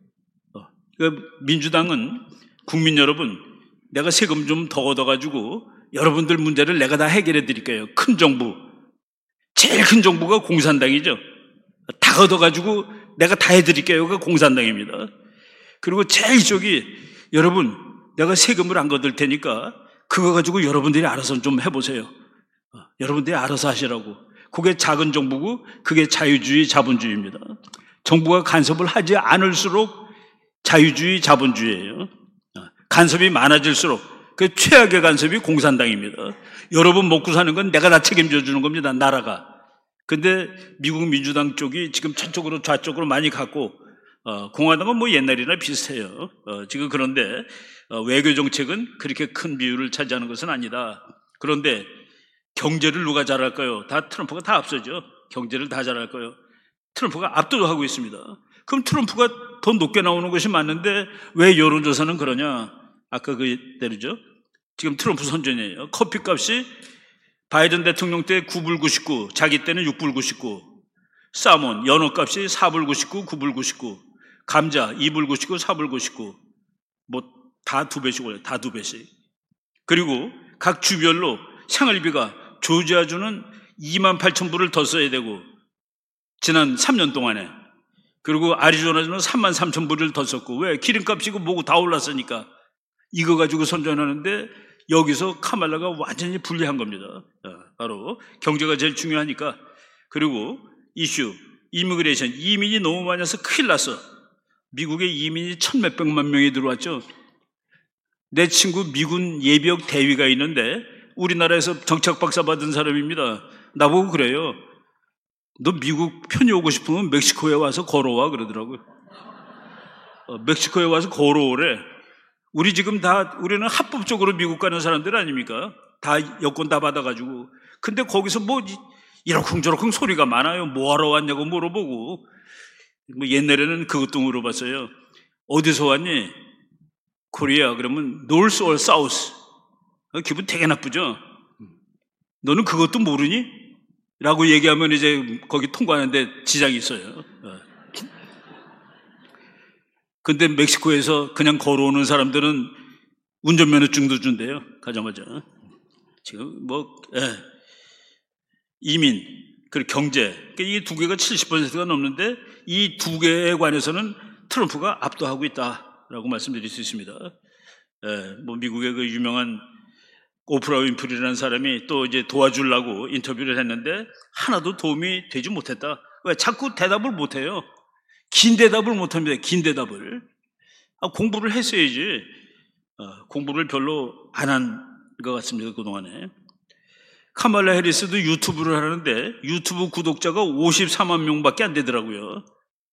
그러니까 민주당은 국민 여러분, 내가 세금 좀 더 걷어가지고 여러분들 문제를 내가 다 해결해 드릴게요. 큰 정부. 제일 큰 정부가 공산당이죠. 다 걷어가지고 내가 다 해드릴게요가 공산당입니다. 그리고 제일 쪽이, 여러분, 내가 세금을 안 걷을 테니까 그거 가지고 여러분들이 알아서 좀 해보세요. 여러분들이 알아서 하시라고. 그게 작은 정부고, 그게 자유주의, 자본주의입니다. 정부가 간섭을 하지 않을수록 자유주의, 자본주의예요. 간섭이 많아질수록 그 최악의 간섭이 공산당입니다. 여러분 먹고 사는 건 내가 다 책임져 주는 겁니다. 나라가. 근데 미국 민주당 쪽이 지금 저쪽으로 좌쪽으로 많이 갔고, 어, 공화당은 뭐 옛날이나 비슷해요. 어, 지금 그런데 어, 외교 정책은 그렇게 큰 비율을 차지하는 것은 아니다. 그런데 경제를 누가 잘할까요? 다 트럼프가 다 앞서죠. 경제를 다 잘할 거예요. 트럼프가 압도하고 있습니다. 그럼 트럼프가 더 높게 나오는 것이 맞는데 왜 여론조사는 그러냐? 아까 그대로죠. 지금 트럼프 선전이에요. 커피값이 바이든 대통령 때 구 불 구십구, 자기 때는 육 불 구십구. 사몬, 연어값이 사 불 구십구, 구 불 구십구. 감자 이 불 구십구, 사 불 구십구. 뭐 다 두 배씩 올려요. 다 두 배씩. 그리고 각 주별로 생활비가, 조지아주는 이만 팔천 불을 더 써야 되고, 지난 삼 년 동안에. 그리고 아리조나주는 삼만 삼천 불을 더 썼고. 왜? 기름값이고 뭐고 다 올랐으니까. 이거 가지고 선전하는데 여기서 카말라가 완전히 불리한 겁니다. 바로 경제가 제일 중요하니까. 그리고 이슈, 이미그레이션, 이민이 너무 많이 와서 큰일 났어. 미국에 이민이 천몇백만 명이 들어왔죠. 내 친구 미군 예비역 대위가 있는데 우리나라에서 정착 박사 받은 사람입니다. 나보고 그래요. 너 미국 편히 오고 싶으면 멕시코에 와서 걸어와 그러더라고요. 어, 멕시코에 와서 걸어오래. 우리 지금 다, 우리는 합법적으로 미국 가는 사람들 아닙니까? 다 여권 다 받아가지고. 근데 거기서 뭐 이러쿵저러쿵 소리가 많아요. 뭐하러 왔냐고 물어보고. 뭐 옛날에는 그것도 물어봤어요. 어디서 왔니? 코리아. 그러면 North or South? 기분 되게 나쁘죠? 너는 그것도 모르니? 라고 얘기하면 이제 거기 통과하는데 지장이 있어요. 근데 멕시코에서 그냥 걸어오는 사람들은 운전면허증도 준대요. 가자마자. 지금 뭐, 예. 이민, 그리고 경제. 이 두 개가 칠십 퍼센트가 넘는데 이 두 개에 관해서는 트럼프가 압도하고 있다라고 말씀드릴 수 있습니다. 예. 뭐 미국의 그 유명한 오프라 윈프리라는 사람이 또 이제 도와주려고 인터뷰를 했는데 하나도 도움이 되지 못했다. 왜? 자꾸 대답을 못해요. 긴 대답을 못합니다. 긴 대답을. 아, 공부를 했어야지. 아, 공부를 별로 안 한 것 같습니다. 그동안에. 카말라 해리스도 유튜브를 하는데 유튜브 구독자가 오십사만 명밖에 안 되더라고요.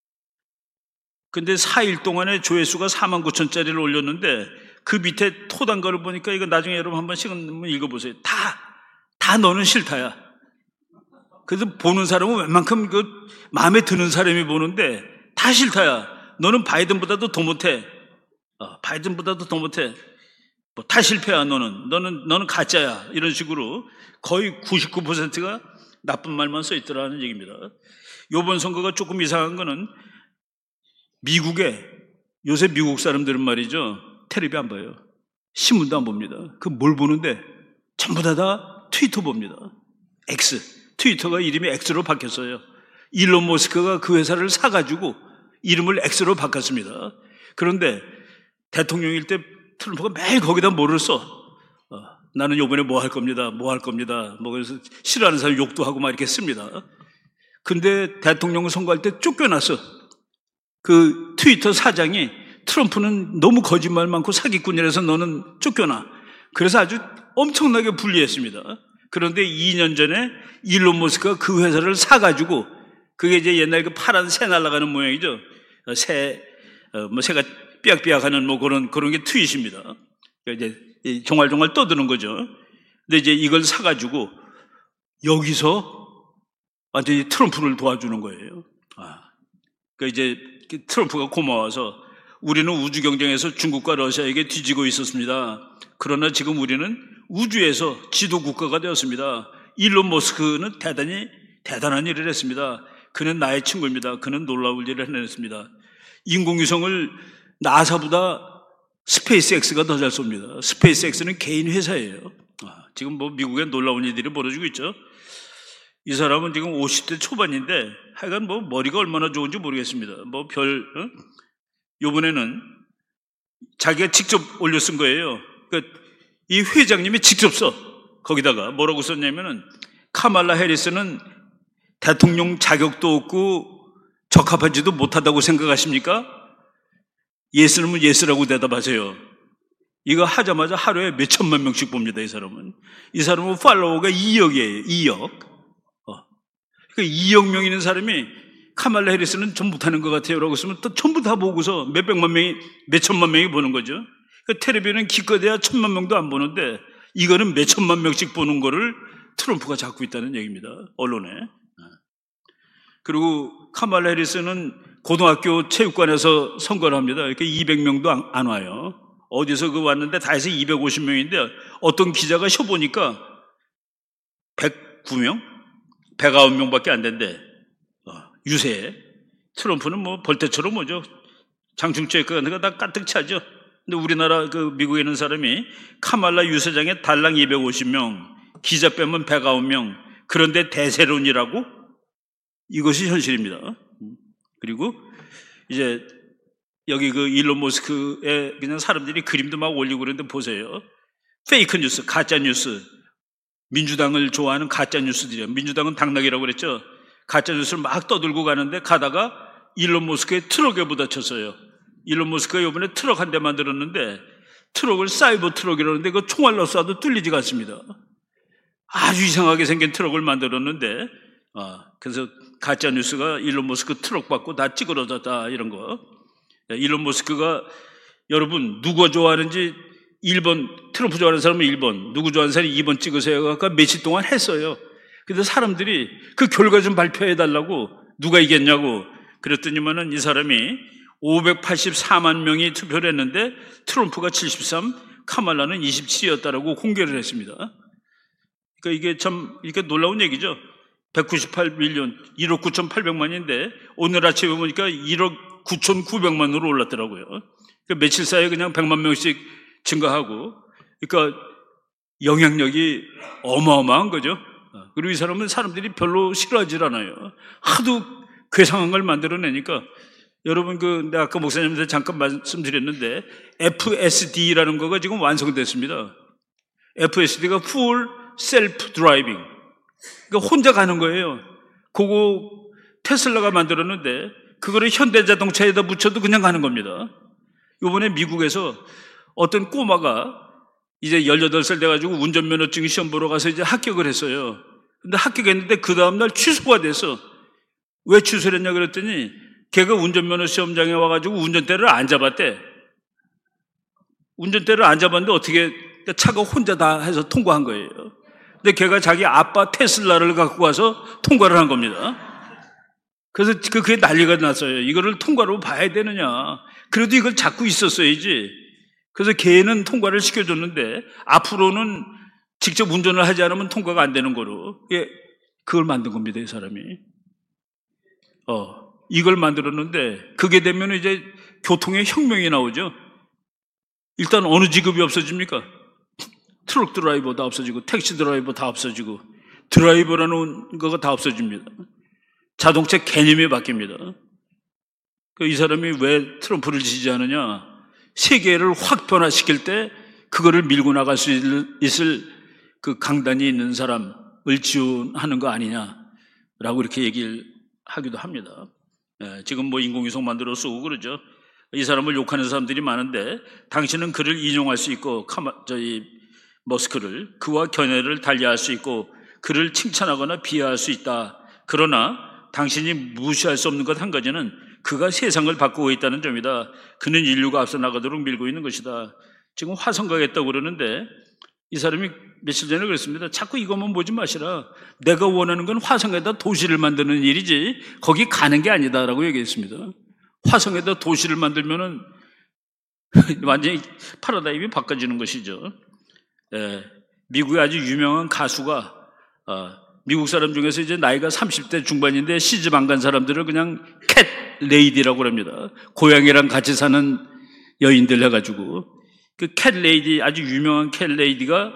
근데 사 일 동안에 조회수가 사만 구천짜리를 올렸는데 그 밑에 토단가를 보니까 이거 나중에 여러분 한 번씩 읽어보세요. 다, 다 너는 싫다야. 그래서 보는 사람은 웬만큼 그 마음에 드는 사람이 보는데 다 싫다야. 너는 바이든보다도 더 못해. 어, 바이든보다도 더 못해. 뭐 다 실패야 너는. 너는 너는 가짜야. 이런 식으로 거의 구십구 퍼센트가 나쁜 말만 써 있더라는 얘기입니다. 이번 선거가 조금 이상한 거는 미국에, 요새 미국 사람들은 말이죠, 텔레비 안 봐요. 신문도 안 봅니다. 그 뭘 보는데 전부 다 다 트위터 봅니다. X. 트위터가 이름이 X로 바뀌었어요. 일론 머스크가 그 회사를 사가지고 이름을 X로 바꿨습니다. 그런데 대통령일 때 트럼프가 매일 거기다 뭐를 써. 어, 나는 이번에 뭐 할 겁니다. 뭐 할 겁니다. 뭐 그래서 싫어하는 사람 욕도 하고 막 이렇게 씁니다. 근데 대통령 선거할 때 쫓겨났어. 그 트위터 사장이 트럼프는 너무 거짓말 많고 사기꾼이라서 너는 쫓겨나. 그래서 아주 엄청나게 불리했습니다. 그런데 이 년 전에 일론 머스크가 그 회사를 사가지고, 그게 이제 옛날 그 파란 새 날아가는 모양이죠. 새, 어, 뭐 새가 삐약삐약하는 뭐 그런, 그런 게 트윗입니다. 그러니까 이제 종알종알 떠드는 거죠. 근데 이제 이걸 사가지고 여기서 완전히 트럼프를 도와주는 거예요. 아. 그러니까 이제 트럼프가 고마워서 우리는 우주 경쟁에서 중국과 러시아에게 뒤지고 있었습니다. 그러나 지금 우리는 우주에서 지도 국가가 되었습니다. 일론 머스크는 대단히 대단한 일을 했습니다. 그는 나의 친구입니다. 그는 놀라울 일을 해냈습니다. 인공위성을 나사보다 스페이스X가 더 잘 쏩니다. 스페이스X는 개인 회사예요. 아, 지금 뭐 미국에 놀라운 일들이 벌어지고 있죠. 이 사람은 지금 오십 대 초반인데 하여간 뭐 머리가 얼마나 좋은지 모르겠습니다. 뭐 별, 어? 요번에는 자기가 직접 올려 쓴 거예요. 그러니까 이 회장님이 직접 써. 거기다가 뭐라고 썼냐면은, 카말라 해리스는 대통령 자격도 없고 적합하지도 못하다고 생각하십니까? 예스는 예스라고 대답하세요. 이거 하자마자 하루에 몇 천만 명씩 봅니다, 이 사람은. 이 사람은 팔로워가 이억이에요, 이억. 어. 그러니까 이억 명 있는 사람이 카말라 해리스는 좀 못하는 것 같아요 라고 쓰면 또 전부 다 보고서 몇백만 명이, 몇천만 명이 보는 거죠. 그러니까 텔레비는 기껏해야 천만 명도 안 보는데 이거는 몇천만 명씩 보는 거를 트럼프가 잡고 있다는 얘기입니다, 언론에. 그리고 카말라 해리스는 고등학교 체육관에서 선거를 합니다. 이렇게 이백 명도 안, 안 와요. 어디서 그 왔는데 다 해서 이백오십 명인데 어떤 기자가 쉬어보니까 백구 명? 백구 명밖에 안 된대. 어, 유세. 트럼프는 뭐 벌떼처럼 뭐죠. 장충체육 같은 거 다 가득 차죠. 근데 우리나라 그 미국에 있는 사람이 카말라 유세장에 달랑 이백오십 명, 기자 빼면 백구 명, 그런데 대세론이라고? 이것이 현실입니다. 그리고 이제 여기 그 일론 머스크에 그냥 사람들이 그림도 막 올리고 그러는데 보세요. 페이크 뉴스, 가짜 뉴스. 민주당을 좋아하는 가짜 뉴스들이에요. 민주당은 당나귀라고 그랬죠. 가짜 뉴스를 막 떠들고 가는데 가다가 일론 머스크의 트럭에 부딪혔어요. 일론 머스크가 이번에 트럭 한 대 만들었는데 트럭을 사이버 트럭이라는데 그 총알로 쏴도 뚫리지가 않습니다. 아주 이상하게 생긴 트럭을 만들었는데, 아, 그래서 가짜 뉴스가 일론 머스크 트럭 받고 다 찌그러졌다 이런 거. 일론 머스크가, 여러분 누가 좋아하는지 일 번, 트럼프 좋아하는 사람은 일 번, 누구 좋아하는 사람이 이 번 찍으세요. 아까 며칠 동안 했어요. 근데 사람들이 그 결과 좀 발표해 달라고, 누가 이겼냐고 그랬더니만은 이 사람이 오백팔십사만 명이 투표를 했는데 트럼프가 칠십삼, 카말라는 이십칠이었다라고 공개를 했습니다. 그러니까 이게 참 이렇게 놀라운 얘기죠. 백구십팔 밀리언, 일억 구천팔백만인데 오늘 아침에 보니까 일억 구천구백만으로 올랐더라고요. 그러니까 며칠 사이에 그냥 백만 명씩 증가하고, 그러니까 영향력이 어마어마한 거죠. 그리고 이 사람은 사람들이 별로 싫어하질 않아요. 하도 괴상한 걸 만들어내니까. 여러분, 그 내가 아까 목사님한테 잠깐 말씀드렸는데 에프에스디라는 거가 지금 완성됐습니다. 에프에스디가 Full Self Driving. 그러니까 혼자 가는 거예요. 그거 테슬라가 만들었는데 그거를 현대자동차에다 묻혀도 그냥 가는 겁니다. 이번에 미국에서 어떤 꼬마가 이제 열여덟 살 돼가지고 운전면허증 시험 보러 가서 이제 합격을 했어요. 근데 합격했는데 그 다음날 취소가 돼서, 왜 취소를 했냐 그랬더니 걔가 운전면허 시험장에 와가지고 운전대를 안 잡았대. 운전대를 안 잡았는데 어떻게 차가 혼자 다 해서 통과한 거예요. 근데 걔가 자기 아빠 테슬라를 갖고 가서 통과를 한 겁니다. 그래서 그게 난리가 났어요. 이거를 통과로 봐야 되느냐. 그래도 이걸 잡고 있었어야지. 그래서 걔는 통과를 시켜줬는데 앞으로는 직접 운전을 하지 않으면 통과가 안 되는 거로. 예. 그걸 만든 겁니다, 이 사람이. 어, 이걸 만들었는데 그게 되면 이제 교통의 혁명이 나오죠. 일단 어느 직업이 없어집니까? 트럭 드라이버 다 없어지고 택시 드라이버 다 없어지고 드라이버라는 거가 다 없어집니다. 자동차 개념이 바뀝니다. 이 사람이 왜 트럼프를 지지하느냐? 세계를 확 변화시킬 때 그거를 밀고 나갈 수 있을 그 강단이 있는 사람을 지원하는 거 아니냐라고 이렇게 얘기를 하기도 합니다. 예, 지금 뭐 인공위성 만들어 쓰고 그러죠. 이 사람을 욕하는 사람들이 많은데 당신은 그를 인용할 수 있고 카마, 저희 머스크를 그와 견해를 달리할 수 있고 그를 칭찬하거나 비하할 수 있다. 그러나 당신이 무시할 수 없는 것 한 가지는 그가 세상을 바꾸고 있다는 점이다. 그는 인류가 앞서 나가도록 밀고 있는 것이다. 지금 화성 가겠다고 그러는데 이 사람이 며칠 전에 그랬습니다. 자꾸 이것만 보지 마시라. 내가 원하는 건 화성에다 도시를 만드는 일이지 거기 가는 게 아니다라고 얘기했습니다. 화성에다 도시를 만들면은 완전히 파라다임이 바꿔지는 것이죠. 예, 미국의 아주 유명한 가수가 어, 미국 사람 중에서 이제 나이가 삼십 대 중반인데 시집 안 간 사람들을 그냥 캣 레이디라고 합니다. 고양이랑 같이 사는 여인들 해가지고 그 캣 레이디, 아주 유명한 캣 레이디가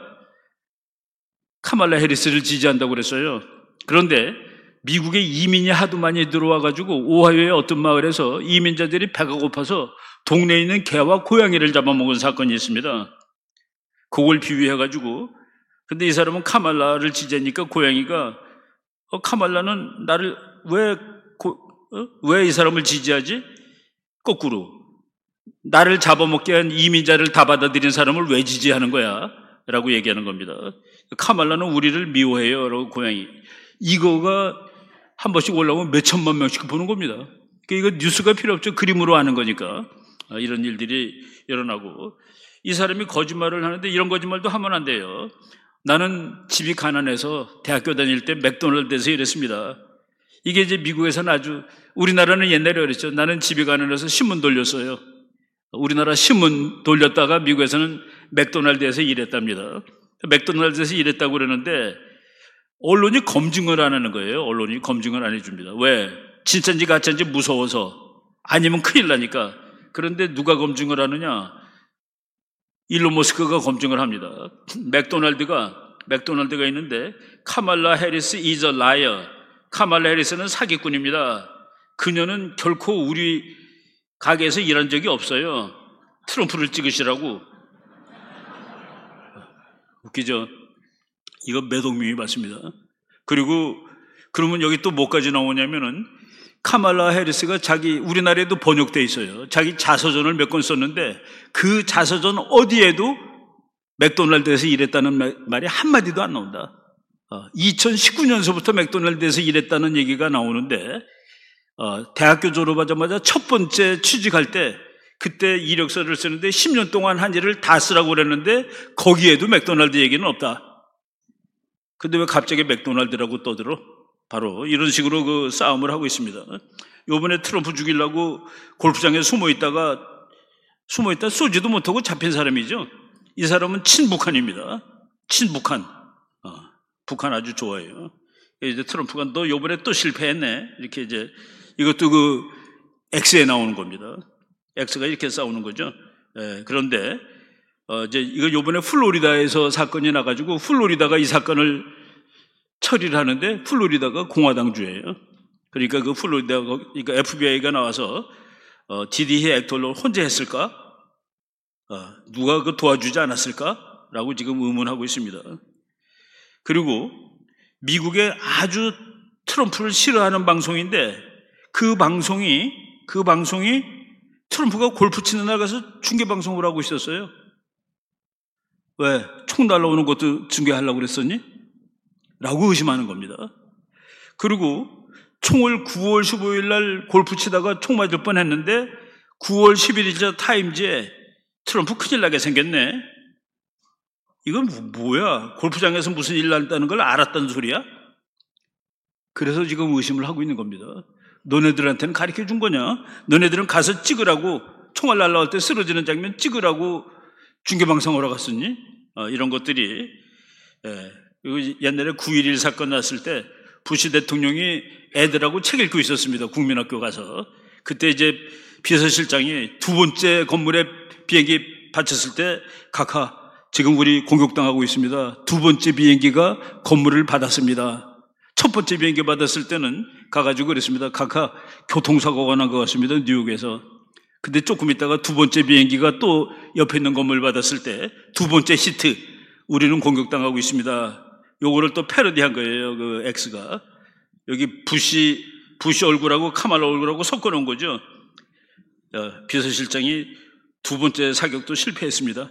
카말라 해리스를 지지한다고 그랬어요. 그런데 미국에 이민이 하도 많이 들어와가지고 오하이오의 어떤 마을에서 이민자들이 배가 고파서 동네에 있는 개와 고양이를 잡아먹은 사건이 있습니다. 그걸 비유해가지고 근데 이 사람은 카말라를 지지하니까 고양이가 어, 카말라는 나를 왜 어? 왜 이 사람을 지지하지? 거꾸로 나를 잡아먹게 한 이민자를 다 받아들인 사람을 왜 지지하는 거야? 라고 얘기하는 겁니다. 카말라는 우리를 미워해요 라고 고양이. 이거가 한 번씩 올라오면 몇 천만 명씩 보는 겁니다. 그러니까 이거 뉴스가 필요 없죠. 그림으로 하는 거니까. 이런 일들이 일어나고 이 사람이 거짓말을 하는데 이런 거짓말도 하면 안 돼요. 나는 집이 가난해서 대학교 다닐 때 맥도날드에서 일했습니다. 이게 이제 미국에서는 아주, 우리나라는 옛날에 그랬죠. 나는 집이 가난해서 신문 돌렸어요. 우리나라 신문 돌렸다가 미국에서는 맥도날드에서 일했답니다. 맥도날드에서 일했다고 그러는데 언론이 검증을 안 하는 거예요. 언론이 검증을 안 해줍니다. 왜? 진짜인지 가짜인지 무서워서. 아니면 큰일 나니까. 그런데 누가 검증을 하느냐? 일론 머스크가 검증을 합니다. 맥도날드가 맥도날드가 있는데 카말라 해리스 is a liar. 카말라 해리스는 사기꾼입니다. 그녀는 결코 우리 가게에서 일한 적이 없어요. 트럼프를 찍으시라고. 웃기죠? 이거 매독명이 맞습니다. 그리고 그러면 여기 또 뭐까지 나오냐면은 카말라 해리스가 자기, 우리나라에도 번역돼 있어요. 자기 자서전을 몇 권 썼는데 그 자서전 어디에도 맥도날드에서 일했다는 말이 한마디도 안 나온다. 어, 이천십구 년서부터 맥도날드에서 일했다는 얘기가 나오는데 어, 대학교 졸업하자마자 첫 번째 취직할 때 그때 이력서를 쓰는데 십 년 동안 한 일을 다 쓰라고 그랬는데 거기에도 맥도날드 얘기는 없다. 근데 왜 갑자기 맥도날드라고 떠들어? 바로 이런 식으로 그 싸움을 하고 있습니다. 요번에 트럼프 죽이려고 골프장에 숨어 있다가 숨어 있다 쏘지도 못하고 잡힌 사람이죠. 이 사람은 친북한입니다. 친북한. 어, 북한 아주 좋아해요. 이제 트럼프가 너 요번에 또 실패했네. 이렇게 이제 이것도 그 X에 나오는 겁니다. X가 이렇게 싸우는 거죠. 예, 그런데 어, 이제 이거 요번에 플로리다에서 사건이 나가지고 플로리다가 이 사건을 처리를 하는데 플로리다가 공화당주예요. 그러니까 그 플로리다, 그러니까 에프비아이가 나와서 어, 디디 액터를 혼자 했을까? 어, 누가 그 도와주지 않았을까? 라고 지금 의문하고 있습니다. 그리고 미국의 아주 트럼프를 싫어하는 방송인데 그 방송이 그 방송이 트럼프가 골프 치는 날 가서 중계 방송을 하고 있었어요. 왜? 총 날라오는 것도 중계하려고 그랬었니? 라고 의심하는 겁니다. 그리고 총을 구월 십오일 날 골프 치다가 총 맞을 뻔했는데 구월 십일일자 타임즈에 트럼프 큰일 나게 생겼네. 이건 뭐야? 골프장에서 무슨 일 났다는 걸 알았다는 소리야? 그래서 지금 의심을 하고 있는 겁니다. 너네들한테는 가르쳐 준 거냐? 너네들은 가서 찍으라고, 총알 날라올 때 쓰러지는 장면 찍으라고 중계방송하러 갔었니? 어, 이런 것들이, 예. 옛날에 구일일 사건 났을 때 부시 대통령이 애들하고 책 읽고 있었습니다. 국민학교 가서. 그때 이제 비서실장이 두 번째 건물에 비행기 받쳤을 때 카카, 지금 우리 공격당하고 있습니다. 두 번째 비행기가 건물을 받았습니다. 첫 번째 비행기 받았을 때는 가가지고 그랬습니다. 카카, 교통사고가 난 것 같습니다. 뉴욕에서. 근데 조금 있다가 두 번째 비행기가 또 옆에 있는 건물 받았을 때 두 번째 히트, 우리는 공격당하고 있습니다. 요거를 또 패러디한 거예요. 그 X가. 여기 부시, 부시 얼굴하고 카말라 얼굴하고 섞어놓은 거죠. 어, 비서실장이 두 번째 사격도 실패했습니다.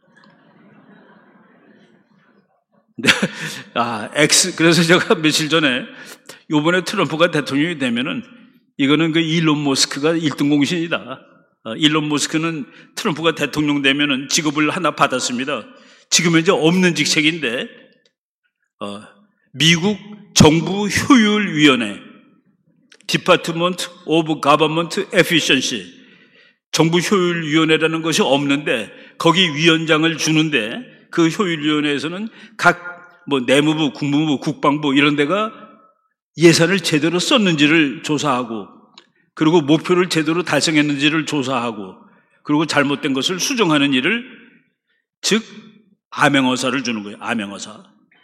네. 아, X. 그래서 제가 며칠 전에 요번에 트럼프가 대통령이 되면은 이거는 그 일론 머스크가 일 등 공신이다. 어, 일론 머스크는 트럼프가 대통령 되면은 직업을 하나 받았습니다. 지금 현재 없는 직책인데, 어, 미국 정부 효율위원회, Department of Government Efficiency, 정부 효율위원회라는 것이 없는데 거기 위원장을 주는데 그 효율위원회에서는 각 뭐 내무부, 국무부, 국방부 이런 데가 예산을 제대로 썼는지를 조사하고, 그리고 목표를 제대로 달성했는지를 조사하고, 그리고 잘못된 것을 수정하는 일을, 즉 암행어사를 주는 거예요. 암행어사.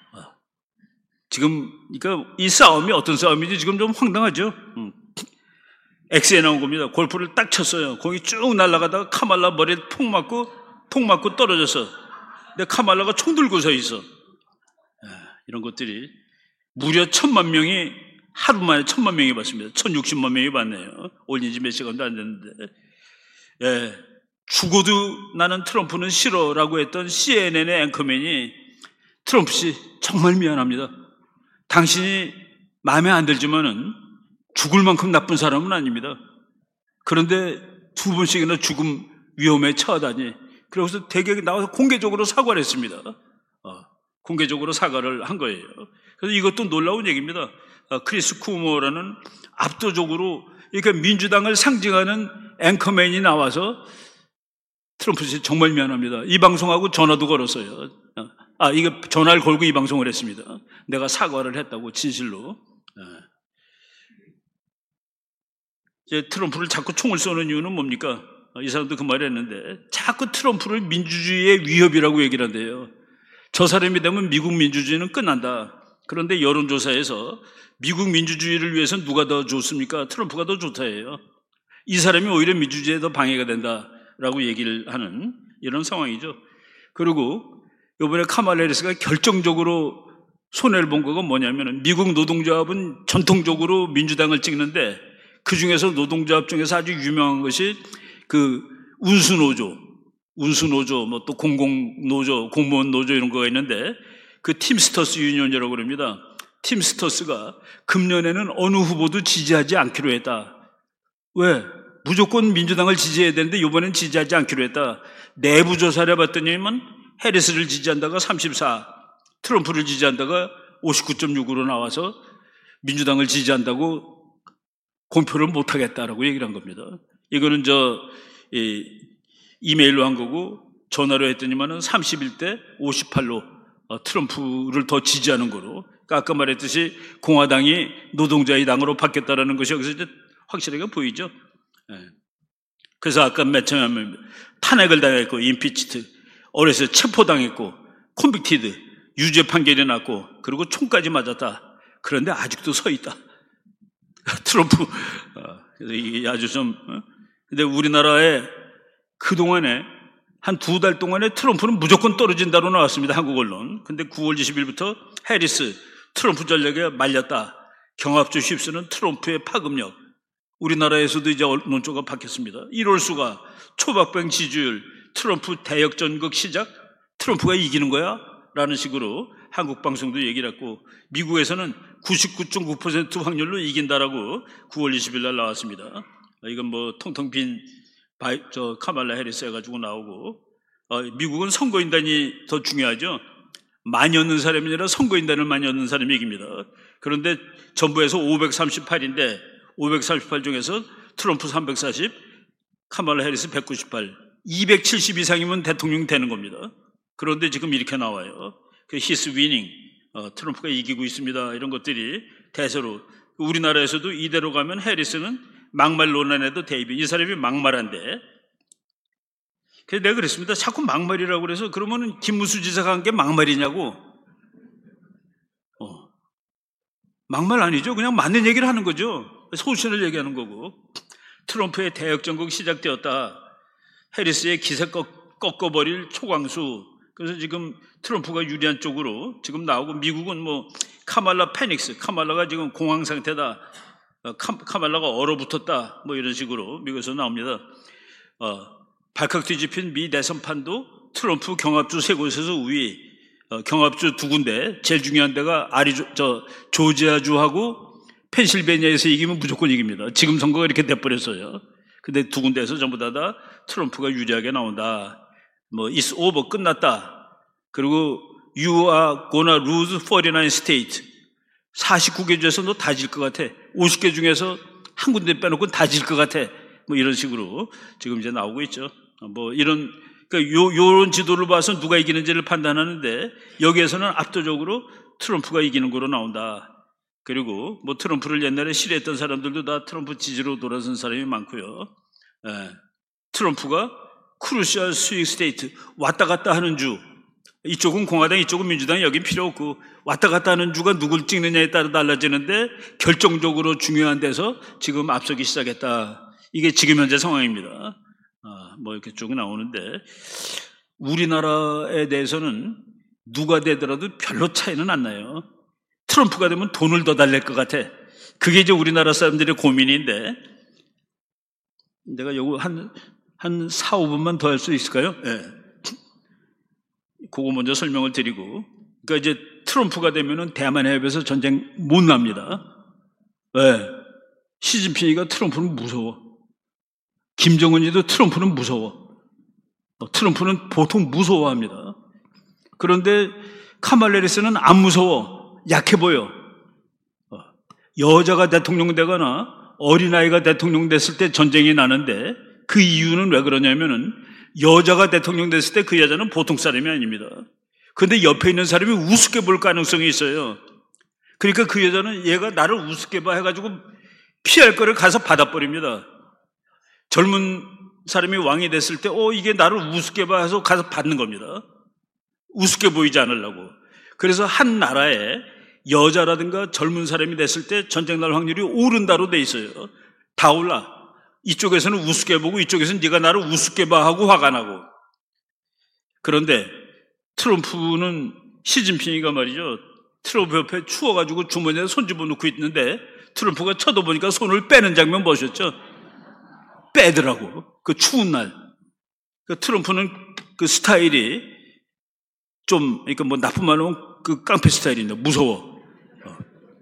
지금 그러니까 이 싸움이 어떤 싸움인지 지금 좀 황당하죠. 음. X에 나온 겁니다. 골프를 딱 쳤어요. 공이 쭉 날아가다가 카말라 머리에 폭 맞고 폭 맞고 떨어졌어. 근데 카말라가 총 들고 서 있어. 이런 것들이 무려 천만 명이 하루 만에 천만 명이 봤습니다. 천육십만 명이 봤네요. 올린 지 몇 시간도 안 됐는데. 예, 죽어도 나는 트럼프는 싫어라고 했던 씨엔엔의 앵커맨이 트럼프 씨 정말 미안합니다. 당신이 마음에 안 들지만은 죽을 만큼 나쁜 사람은 아닙니다. 그런데 두 번씩이나 죽음 위험에 처하다니. 그래서 대개 나와서 공개적으로 사과를 했습니다. 어, 공개적으로 사과를 한 거예요. 그래서 이것도 놀라운 얘기입니다. 어, 크리스 쿠모라는 압도적으로 이렇게 민주당을 상징하는 앵커맨이 나와서 트럼프 씨 정말 미안합니다. 이 방송하고 전화도 걸었어요. 어, 아, 이거 전화를 걸고 이 방송을 했습니다. 내가 사과를 했다고 진실로. 예. 이제 트럼프를 자꾸 총을 쏘는 이유는 뭡니까? 이 사람도 그 말을 했는데 자꾸 트럼프를 민주주의의 위협이라고 얘기를 한대요. 저 사람이 되면 미국 민주주의는 끝난다. 그런데 여론조사에서 미국 민주주의를 위해서 누가 더 좋습니까? 트럼프가 더 좋다예요. 이 사람이 오히려 민주주의에 더 방해가 된다라고 얘기를 하는 이런 상황이죠. 그리고 이번에 카말라 해리스가 결정적으로 손해를 본 거가 뭐냐면, 미국 노동조합은 전통적으로 민주당을 찍는데 그 중에서 노동조합 중에서 아주 유명한 것이 그 운수노조, 운수노조, 뭐 또 공공노조, 공무원 노조 이런 거가 있는데 그 팀스터스 유니언이라고 그럽니다. 팀스터스가 금년에는 어느 후보도 지지하지 않기로 했다. 왜? 무조건 민주당을 지지해야 되는데 이번엔 지지하지 않기로 했다. 내부 조사를 해봤더니만 해리스를 지지한다가 삼십사, 트럼프를 지지한다가 오십구 점 육으로 나와서 민주당을 지지한다고 공표를 못하겠다라고 얘기를 한 겁니다. 이거는 저 이, 이메일로 한 거고 전화로 했더니만은 삼십일 대 오십팔로 어, 트럼프를 더 지지하는 거로. 그러니까 아까 말했듯이 공화당이 노동자의 당으로 바뀌었다라는 것이 여기서 이제 확실하게 보이죠. 예. 그래서 아까 맨 처음에 탄핵을 당했고, 임피치트, 어려서 체포당했고, 콘빅티드, 유죄 판결이 났고, 그리고 총까지 맞았다. 그런데 아직도 서 있다. 트럼프. 어, 그래서 이게 아주 좀. 어? 근데 우리나라에 그동안에 한 두 달 동안에 트럼프는 무조건 떨어진다로 나왔습니다. 한국 언론. 근데 구월 이십일부터 해리스, 트럼프 전략에 말렸다. 경합주 휩쓰는 트럼프의 파급력. 우리나라에서도 이제 논조가 바뀌었습니다. 이럴 수가. 초박병 지지율, 트럼프 대역전극 시작, 트럼프가 이기는 거야? 라는 식으로 한국 방송도 얘기를 했고, 미국에서는 구십구 점 구 퍼센트 확률로 이긴다라고 구월 이십일 날 나왔습니다. 이건 뭐 텅텅 빈 바이, 저 카말라 해리스 해가지고 나오고, 어, 미국은 선거인단이 더 중요하죠. 많이 얻는 사람이 아니라 선거인단을 많이 얻는 사람이 이깁니다. 그런데 정부에서 오백삼십팔인데 오백삼십팔 중에서 트럼프 삼백사십, 카말라 해리스 백구십팔, 이백칠십 이상이면 대통령이 되는 겁니다. 그런데 지금 이렇게 나와요. 그 히스 위닝, 어, 트럼프가 이기고 있습니다. 이런 것들이 대세로. 우리나라에서도 이대로 가면 해리스는 막말 논란에도 대입이. 이 사람이 막말한데. 그래서 내가 그랬습니다. 자꾸 막말이라고 그래서 그러면은 김문수 지사가 한 게 막말이냐고. 어. 막말 아니죠. 그냥 맞는 얘기를 하는 거죠. 소신을 얘기하는 거고. 트럼프의 대역 정국 시작되었다. 해리스의 기세 꺾, 꺾어버릴 초광수. 그래서 지금 트럼프가 유리한 쪽으로 지금 나오고, 미국은 뭐 카말라 패닉스, 카말라가 지금 공황 상태다, 카, 카말라가 얼어붙었다, 뭐 이런 식으로 미국에서 나옵니다. 어, 발칵 뒤집힌 미 대선판도 트럼프 경합주 세 곳에서 우위. 어, 경합주 두 군데, 제일 중요한 데가 아리조, 저 조지아주하고 펜실베니아에서 이기면 무조건 이깁니다. 지금 선거가 이렇게 돼버렸어요. 근데 두 군데에서 전부 다, 다 트럼프가 유리하게 나온다. 뭐 it's over, 끝났다. 그리고 you are gonna lose 사십구 state. 사십구 개 중에서 너 다 질 것 같아. 오십 개 중에서 한 군데 빼놓고 다 질 것 같아. 뭐 이런 식으로 지금 이제 나오고 있죠. 뭐 이런, 그러니까 요, 요런 지도를 봐서 누가 이기는지를 판단하는데, 여기에서는 압도적으로 트럼프가 이기는 거로 나온다. 그리고 뭐 트럼프를 옛날에 싫어했던 사람들도 다 트럼프 지지로 돌아선 사람이 많고요. 예. 트럼프가 크루시얼 스윙 스테이트, 왔다 갔다 하는 주, 이쪽은 공화당, 이쪽은 민주당, 여긴 필요 없고, 왔다 갔다 하는 주가 누굴 찍느냐에 따라 달라지는데 결정적으로 중요한 데서 지금 앞서기 시작했다. 이게 지금 현재 상황입니다. 아, 뭐 이렇게 쭉 나오는데, 우리나라에 대해서는 누가 되더라도 별로 차이는 안 나요. 트럼프가 되면 돈을 더 달랠 것 같아. 그게 이제 우리나라 사람들의 고민인데, 내가 요거 한, 한 사, 오 분만 더 할 수 있을까요? 예. 네. 그거 먼저 설명을 드리고. 그러니까 이제 트럼프가 되면은 대만 해협에서 전쟁 못 납니다. 예. 네. 시진핑이가 트럼프는 무서워. 김정은이도 트럼프는 무서워. 트럼프는 보통 무서워합니다. 그런데 카말라 해리스는 안 무서워. 약해 보여. 여자가 대통령 되거나 어린아이가 대통령 됐을 때 전쟁이 나는데, 그 이유는 왜 그러냐면은 여자가 대통령 됐을 때 그 여자는 보통 사람이 아닙니다. 그런데 옆에 있는 사람이 우습게 볼 가능성이 있어요. 그러니까 그 여자는 얘가 나를 우습게 봐 해가지고 피할 거를 가서 받아버립니다. 젊은 사람이 왕이 됐을 때 어 이게 나를 우습게 봐 해서 가서 받는 겁니다. 우습게 보이지 않으려고. 그래서 한 나라에 여자라든가 젊은 사람이 됐을 때 전쟁 날 확률이 오른다로 돼 있어요. 다 올라. 이쪽에서는 우습게 보고 이쪽에서는 네가 나를 우습게 봐 하고 화가 나고. 그런데 트럼프는, 시진핑이가 말이죠, 트럼프 옆에 추워가지고 주머니에 손 집어넣고 있는데 트럼프가 쳐다보니까 손을 빼는 장면 보셨죠? 빼더라고. 그 추운 날. 그 트럼프는 그 스타일이 좀, 그러니까 뭐 나쁜 말로 하면 그 깡패 스타일인데 무서워. 어.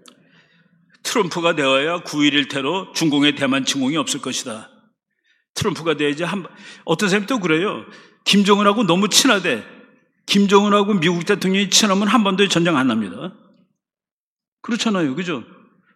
트럼프가 되어야 구일일 테러, 중공의 대만 침공이 없을 것이다. 트럼프가 돼야지. 한, 어떤 사람이 또 그래요. 김정은하고 너무 친하대. 김정은하고 미국 대통령이 친하면 한 번도 전쟁 안 납니다. 그렇잖아요. 그죠?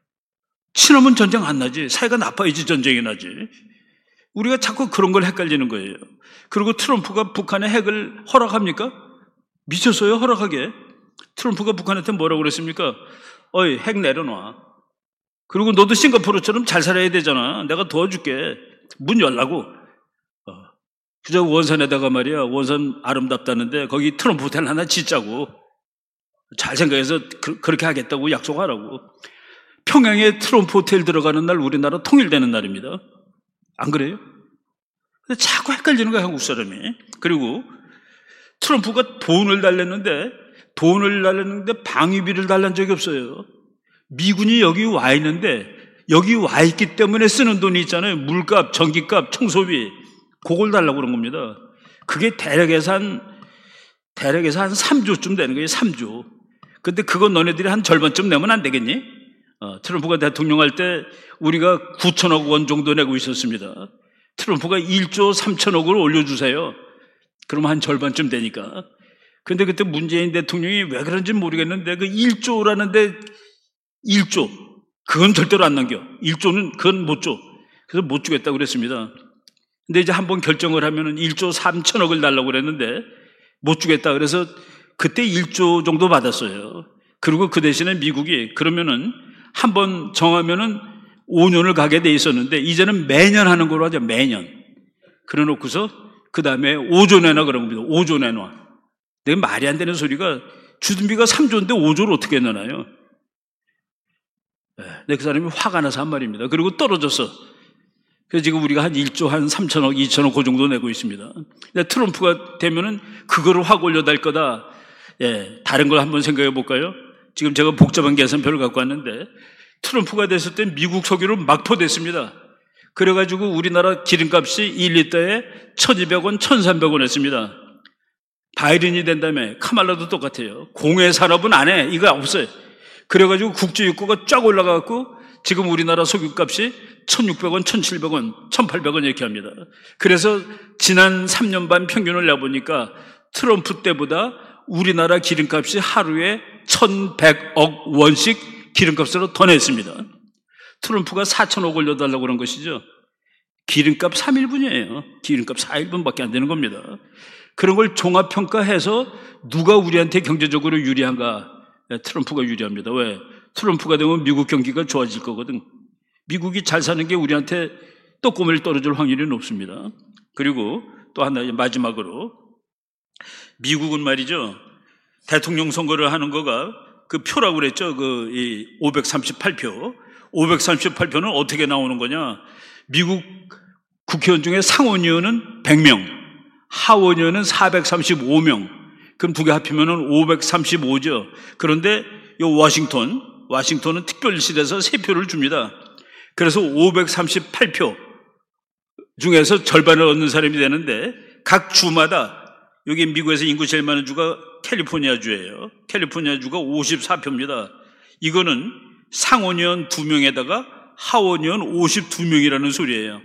친하면 전쟁 안 나지. 사이가 나빠야지 전쟁이 나지. 우리가 자꾸 그런 걸 헷갈리는 거예요. 그리고 트럼프가 북한에 핵을 허락합니까? 미쳤어요, 허락하게. 트럼프가 북한한테 뭐라고 그랬습니까? 어이, 핵 내려놔. 그리고 너도 싱가포르처럼 잘 살아야 되잖아. 내가 도와줄게. 문 열라고. 어. 그저 원산에다가 말이야, 원산 아름답다는데 거기 트럼프 호텔 하나 짓자고. 잘 생각해서 그, 그렇게 하겠다고 약속하라고. 평양에 트럼프 호텔 들어가는 날 우리나라 통일되는 날입니다. 안 그래요? 근데 자꾸 헷갈리는 거야, 한국 사람이. 그리고 트럼프가 돈을 달랬는데, 돈을 달랬는데 방위비를 달란 적이 없어요. 미군이 여기 와 있는데, 여기 와 있기 때문에 쓰는 돈이 있잖아요. 물값, 전기값, 청소비. 그걸 달라고 그런 겁니다. 그게 대략해서 한, 대략해서 한 삼 조쯤 되는 거예요, 삼 조. 근데 그거 너네들이 한 절반쯤 내면 안 되겠니? 어, 트럼프가 대통령 할 때 우리가 구천억 원 정도 내고 있었습니다. 트럼프가 일조 삼천억을 올려주세요. 그러면 한 절반쯤 되니까. 근데 그때 문재인 대통령이 왜 그런지 모르겠는데 그 일조라는데 일조 그건 절대로 안 남겨. 일조는 그건 못 줘. 그래서 못 주겠다고 그랬습니다. 근데 이제 한번 결정을 하면은 일조 삼천억을 달라고 그랬는데 못 주겠다. 그래서 그때 일조 정도 받았어요. 그리고 그 대신에 미국이 그러면은 한 번 정하면은 오 년을 가게 돼 있었는데 이제는 매년 하는 걸로 하죠. 매년. 그래 놓고서 그 다음에 오 조 내놔 그런 겁니다. 오 조 내놔. 내가 말이 안 되는 소리가 주둔비가 삼 조인데 오 조를 어떻게 내놔요? 네, 그 사람이 화가 나서 한 말입니다. 그리고 떨어졌어. 그래서 지금 우리가 한 일 조 한 삼천억, 이천억 그 정도 내고 있습니다. 근데 트럼프가 되면은 그거를 확 올려달 거다. 예, 다른 걸 한번 생각해 볼까요? 지금 제가 복잡한 계산표를 갖고 왔는데 트럼프가 됐을 때 미국 석유를 막 퍼댔습니다. 그래가지고 우리나라 기름값이 일 리터에 천이백 원, 천삼백 원 했습니다. 바이든이 된 다음에 카말라도 똑같아요. 공해 산업은 안 해. 이거 없어요. 그래가지고 국제유가가 쫙 올라가고 지금 우리나라 석유값이 천육백 원, 천칠백 원, 천팔백 원 이렇게 합니다. 그래서 지난 삼 년 반 평균을 내보니까 트럼프 때보다 우리나라 기름값이 하루에 천백억 원씩 기름값으로 더 냈습니다. 트럼프가 사천억 올려달라고 그런 것이죠. 기름값 삼 일분이에요. 기름값 사 일분밖에 안 되는 겁니다. 그런 걸 종합평가해서 누가 우리한테 경제적으로 유리한가? 트럼프가 유리합니다. 왜? 트럼프가 되면 미국 경기가 좋아질 거거든. 미국이 잘 사는 게 우리한테 떡고물 떨어질 확률이 높습니다. 그리고 또 하나 마지막으로 미국은 말이죠. 대통령 선거를 하는 거가 그 표라고 그랬죠. 그 이 오백삼십팔 표. 오백삼십팔 표는 어떻게 나오는 거냐? 미국 국회의원 중에 상원의원은 백 명, 하원의원은 사백삼십오 명. 그럼 두 개 합치면은 오백삼십오죠. 그런데 요 워싱턴, 워싱턴은 특별실에서 세 표를 줍니다. 그래서 오백삼십팔 표 중에서 절반을 얻는 사람이 되는데 각 주마다 여기 미국에서 인구 제일 많은 주가 캘리포니아주예요. 캘리포니아주가 오십사 표입니다. 이거는 상원의원 두 명에다가 하원의원 오십이 명이라는 소리예요.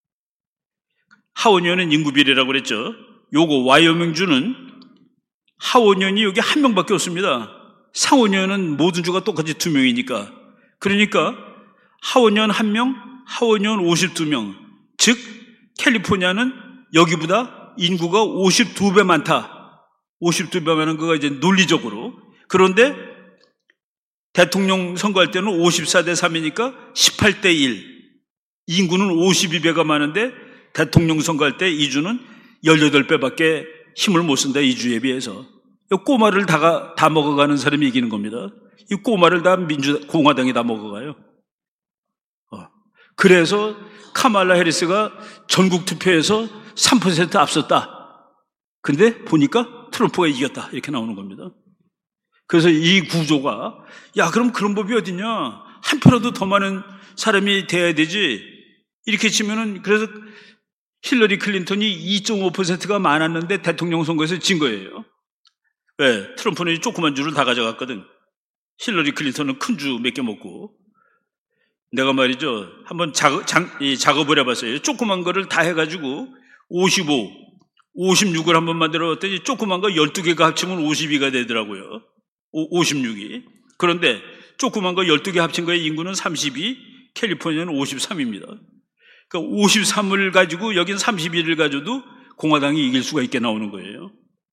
하원의원은 인구 비례라고 그랬죠. 요거 와이오밍주는 하원의원이 여기 한 명밖에 없습니다. 상원의원은 모든 주가 똑같이 두 명이니까. 그러니까 하원의원 한 명, 하원의원 오십이 명. 즉 캘리포니아는 여기보다 인구가 오십이 배 많다. 오십이 배 많은 거가 이제 논리적으로. 그런데 대통령 선거할 때는 오십사 대 삼이니까 십팔 대 일. 인구는 오십이 배가 많은데 대통령 선거할 때 이 주는 십팔 배밖에 힘을 못 쓴다. 이 주에 비해서. 이 꼬마를 다, 다 먹어가는 사람이 이기는 겁니다. 이 꼬마를 다 민주, 공화당이 다 먹어가요. 어. 그래서 카말라 해리스가 전국 투표에서 삼 퍼센트 앞섰다. 근데 보니까 트럼프가 이겼다. 이렇게 나오는 겁니다. 그래서 이 구조가, 야, 그럼 그런 법이 어딨냐? 한 표라도 더 많은 사람이 돼야 되지. 이렇게 치면은, 그래서 힐러리 클린턴이 이 점 오 퍼센트가 많았는데 대통령 선거에서 진 거예요. 왜? 트럼프는 조그만 주를 다 가져갔거든. 힐러리 클린턴은 큰 주 몇 개 먹고. 내가 말이죠. 한번 작업, 장, 이 작업을 해봤어요. 조그만 거를 다 해가지고 오십오, 오십육을 한번 만들어 봤더니 조그만 거 열두 개가 합치면 오십이가 되더라고요. 오, 오십육이. 그런데 조그만 거 열두 개 합친 거의 인구는 삼십이, 캘리포니아는 오십삼입니다. 그러니까 오십삼을 가지고 여긴 삼십일을 가져도 공화당이 이길 수가 있게 나오는 거예요.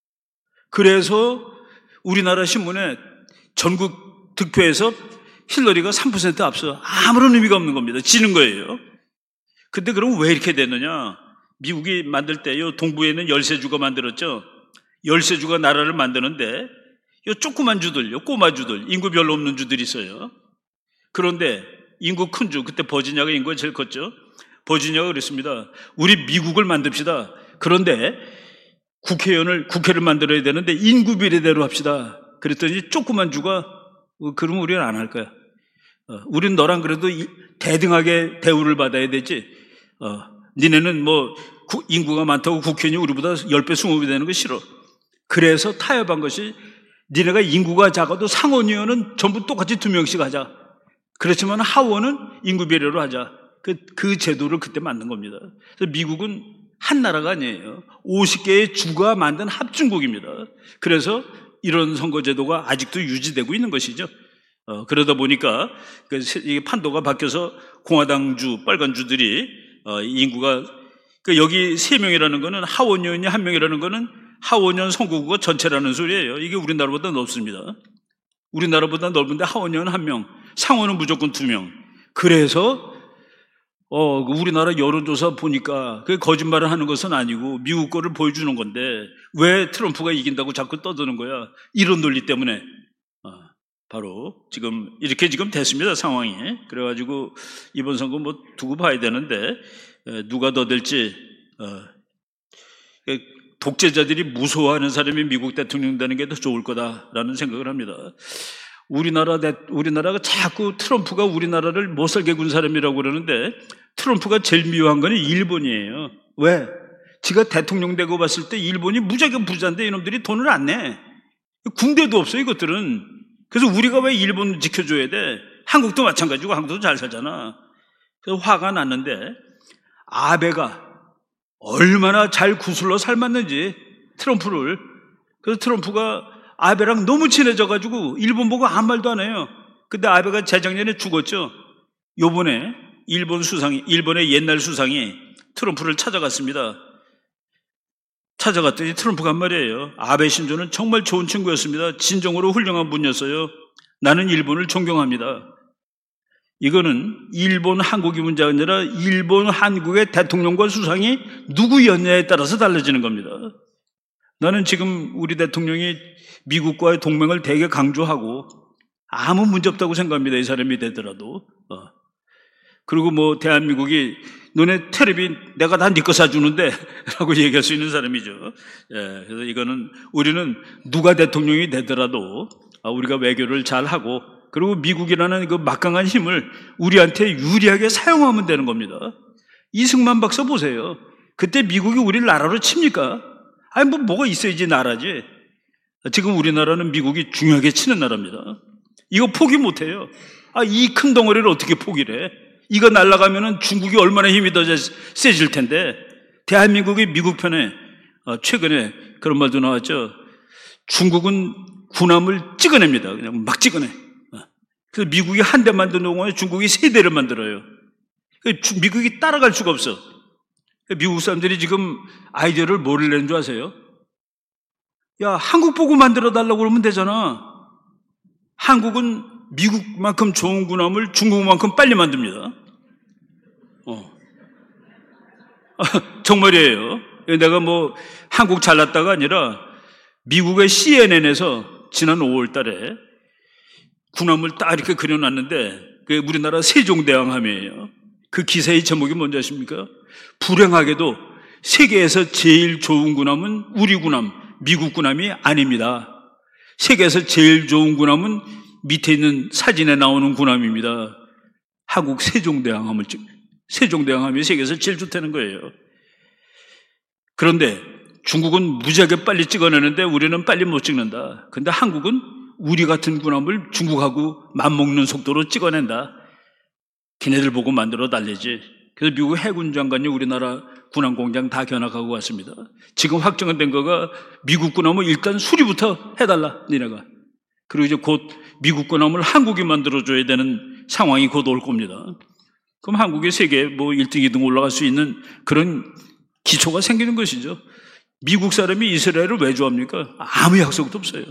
그래서 우리나라 신문에 전국 득표에서 힐러리가 삼 퍼센트 앞서 아무런 의미가 없는 겁니다. 지는 거예요. 근데 그럼 왜 이렇게 됐느냐? 미국이 만들 때 요 동부에는 열세 주가 만들었죠. 열세 주가 나라를 만드는데 요 조그만 주들, 요 꼬마 주들, 인구 별로 없는 주들이 있어요. 그런데 인구 큰 주, 그때 버지니아가 인구가 제일 컸죠. 버지니아가 그랬습니다. 우리 미국을 만듭시다. 그런데 국회의원을, 국회를 만들어야 되는데 인구 비례대로 합시다. 그랬더니 조그만 주가, 그러면 우리는 안 할 거야. 어, 우린 너랑 그래도 대등하게 대우를 받아야 되지. 어, 니네는 뭐 구, 인구가 많다고 국회의원이 우리보다 십 배, 이십 배 되는 거 싫어. 그래서 타협한 것이 니네가 인구가 작아도 상원의원은 전부 똑같이 두 명씩 하자. 그렇지만 하원은 인구 비례로 하자. 그, 그 제도를 그때 만든 겁니다. 그래서 미국은 한 나라가 아니에요. 오십 개의 주가 만든 합중국입니다. 그래서 이런 선거제도가 아직도 유지되고 있는 것이죠. 어, 그러다 보니까 그 이게 판도가 바뀌어서 공화당주, 빨간주들이 어, 인구가 그 여기 세 명이라는 거는 하원의원이 한 명이라는 거는 하원의원 선거구가 전체라는 소리예요. 이게 우리나라보다 높습니다. 우리나라보다 넓은데 하원의원 한 명, 상원은 무조건 두 명. 그래서 어, 우리나라 여론조사 보니까 그게 거짓말을 하는 것은 아니고 미국 거를 보여주는 건데 왜 트럼프가 이긴다고 자꾸 떠드는 거야? 이런 논리 때문에. 어, 바로 지금 이렇게 지금 됐습니다, 상황이. 그래가지고 이번 선거 뭐 두고 봐야 되는데 에, 누가 더 될지. 어, 독재자들이 무서워하는 사람이 미국 대통령 되는 게 더 좋을 거다라는 생각을 합니다. 우리나라, 우리나라가 자꾸 트럼프가 우리나라를 못 살게 군 사람이라고 그러는데 트럼프가 제일 미워한 거는 일본이에요. 왜? 지가 대통령 되고 봤을 때 일본이 무지하게 부자인데 이놈들이 돈을 안 내. 군대도 없어, 이것들은. 그래서 우리가 왜 일본 지켜줘야 돼? 한국도 마찬가지고 한국도 잘 살잖아. 그래서 화가 났는데 아베가 얼마나 잘 구슬러 삶았는지 트럼프를. 그래서 트럼프가 아베랑 너무 친해져가지고 일본 보고 아무 말도 안 해요. 근데 아베가 재작년에 죽었죠. 요번에 일본 수상이, 일본의 옛날 수상이 트럼프를 찾아갔습니다. 찾아갔더니 트럼프가 한 말이에요. 아베 신조는 정말 좋은 친구였습니다. 진정으로 훌륭한 분이었어요. 나는 일본을 존경합니다. 이거는 일본 한국이 문제가 아니라 일본 한국의 대통령과 수상이 누구였냐에 따라서 달라지는 겁니다. 나는 지금 우리 대통령이 미국과의 동맹을 되게 강조하고 아무 문제 없다고 생각합니다. 이 사람이 되더라도. 어. 그리고 뭐 대한민국이 너네 텔레비 내가 다 네 거 사주는데 라고 얘기할 수 있는 사람이죠. 예, 그래서 이거는 우리는 누가 대통령이 되더라도 우리가 외교를 잘하고 그리고 미국이라는 그 막강한 힘을 우리한테 유리하게 사용하면 되는 겁니다. 이승만 박사 보세요. 그때 미국이 우리를 나라로 칩니까? 아니 뭐 뭐가 있어야지 나라지. 지금 우리나라는 미국이 중요하게 치는 나라입니다. 이거 포기 못해요. 아, 이 큰 덩어리를 어떻게 포기를 해? 이거 날아가면은 중국이 얼마나 힘이 더 세질 텐데. 대한민국이 미국 편에 최근에 그런 말도 나왔죠. 중국은 군함을 찍어냅니다. 그냥 막 찍어내. 그래서 미국이 한 대 만드는 동안에 중국이 세 대를 만들어요. 미국이 따라갈 수가 없어. 미국 사람들이 지금 아이디어를 뭐를 내는 줄 아세요? 야, 한국 보고 만들어 달라고 그러면 되잖아. 한국은 미국만큼 좋은 군함을 중국만큼 빨리 만듭니다. 어. 정말이에요. 내가 뭐 한국 잘났다가 아니라 미국의 씨엔엔에서 지난 오월 달에 군함을 딱 이렇게 그려놨는데 그게 우리나라 세종대왕함이에요. 그 기사의 제목이 뭔지 아십니까? 불행하게도 세계에서 제일 좋은 군함은 우리 군함, 미국 군함이 아닙니다. 세계에서 제일 좋은 군함은 밑에 있는 사진에 나오는 군함입니다. 한국 세종대왕함을 찍, 세종대왕함이 세계에서 제일 좋다는 거예요. 그런데 중국은 무지하게 빨리 찍어내는데 우리는 빨리 못 찍는다. 근데 한국은 우리 같은 군함을 중국하고 맞먹는 속도로 찍어낸다. 걔네들 보고 만들어 달래지. 그래서 미국 해군 장관이 우리나라 군함 공장 다 견학하고 왔습니다. 지금 확정은 된 거가 미국 군함을 일단 수리부터 해달라, 니네가. 그리고 이제 곧 미국 군함을 한국이 만들어줘야 되는 상황이 곧 올 겁니다. 그럼 한국이 세계 뭐 일 등, 이 등 올라갈 수 있는 그런 기초가 생기는 것이죠. 미국 사람이 이스라엘을 왜 좋아합니까? 아무 약속도 없어요.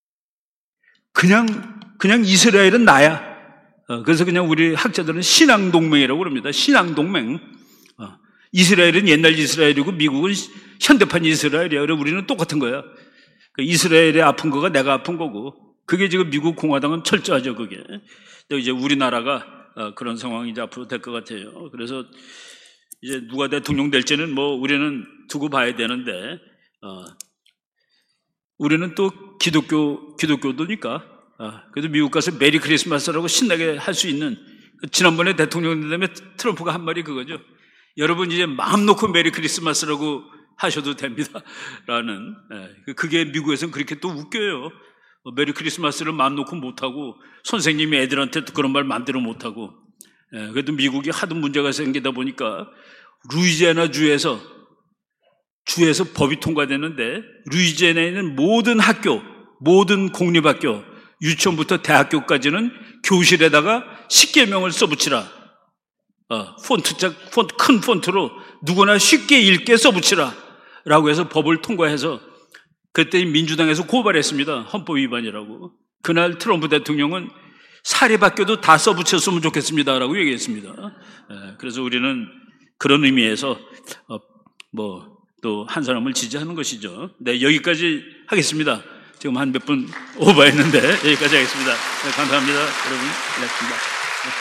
그냥, 그냥 이스라엘은 나야. 어, 그래서 그냥 우리 학자들은 신앙동맹이라고 그럽니다. 신앙동맹. 어, 이스라엘은 옛날 이스라엘이고 미국은 현대판 이스라엘이야. 그래 우리는 똑같은 거야. 그 이스라엘이 아픈 거가 내가 아픈 거고. 그게 지금 미국 공화당은 철저하죠, 그게. 이제 우리나라가 어, 그런 상황이 이제 앞으로 될 것 같아요. 그래서 이제 누가 대통령 될지는 뭐 우리는 두고 봐야 되는데, 어, 우리는 또 기독교, 기독교도니까, 아, 그래도 미국 가서 메리 크리스마스라고 신나게 할 수 있는, 지난번에 대통령 되면 트럼프가 한 말이 그거죠. 여러분 이제 마음 놓고 메리 크리스마스라고 하셔도 됩니다. 라는, 예, 그게 미국에서는 그렇게 또 웃겨요. 메리 크리스마스를 마음 놓고 못하고, 선생님이 애들한테 그런 말 마음대로 못하고, 예, 그래도 미국이 하도 문제가 생기다 보니까, 루이지애나 주에서, 주에서 법이 통과됐는데, 루이지애나에 있는 모든 학교, 모든 공립학교, 유치원부터 대학교까지는 교실에다가 십계명을 써붙이라. 어, 폰트작, 폰트, 큰 폰트로 누구나 쉽게 읽게 써붙이라. 라고 해서 법을 통과해서 그때 민주당에서 고발했습니다. 헌법 위반이라고. 그날 트럼프 대통령은 사립학교도 다 써붙였으면 좋겠습니다라고 얘기했습니다. 그래서 우리는 그런 의미에서 뭐 또 한 사람을 지지하는 것이죠. 네, 여기까지 하겠습니다. 지금 한 몇 분 오버했는데 여기까지 하겠습니다. 네, 감사합니다. 여러분, 고맙습니다.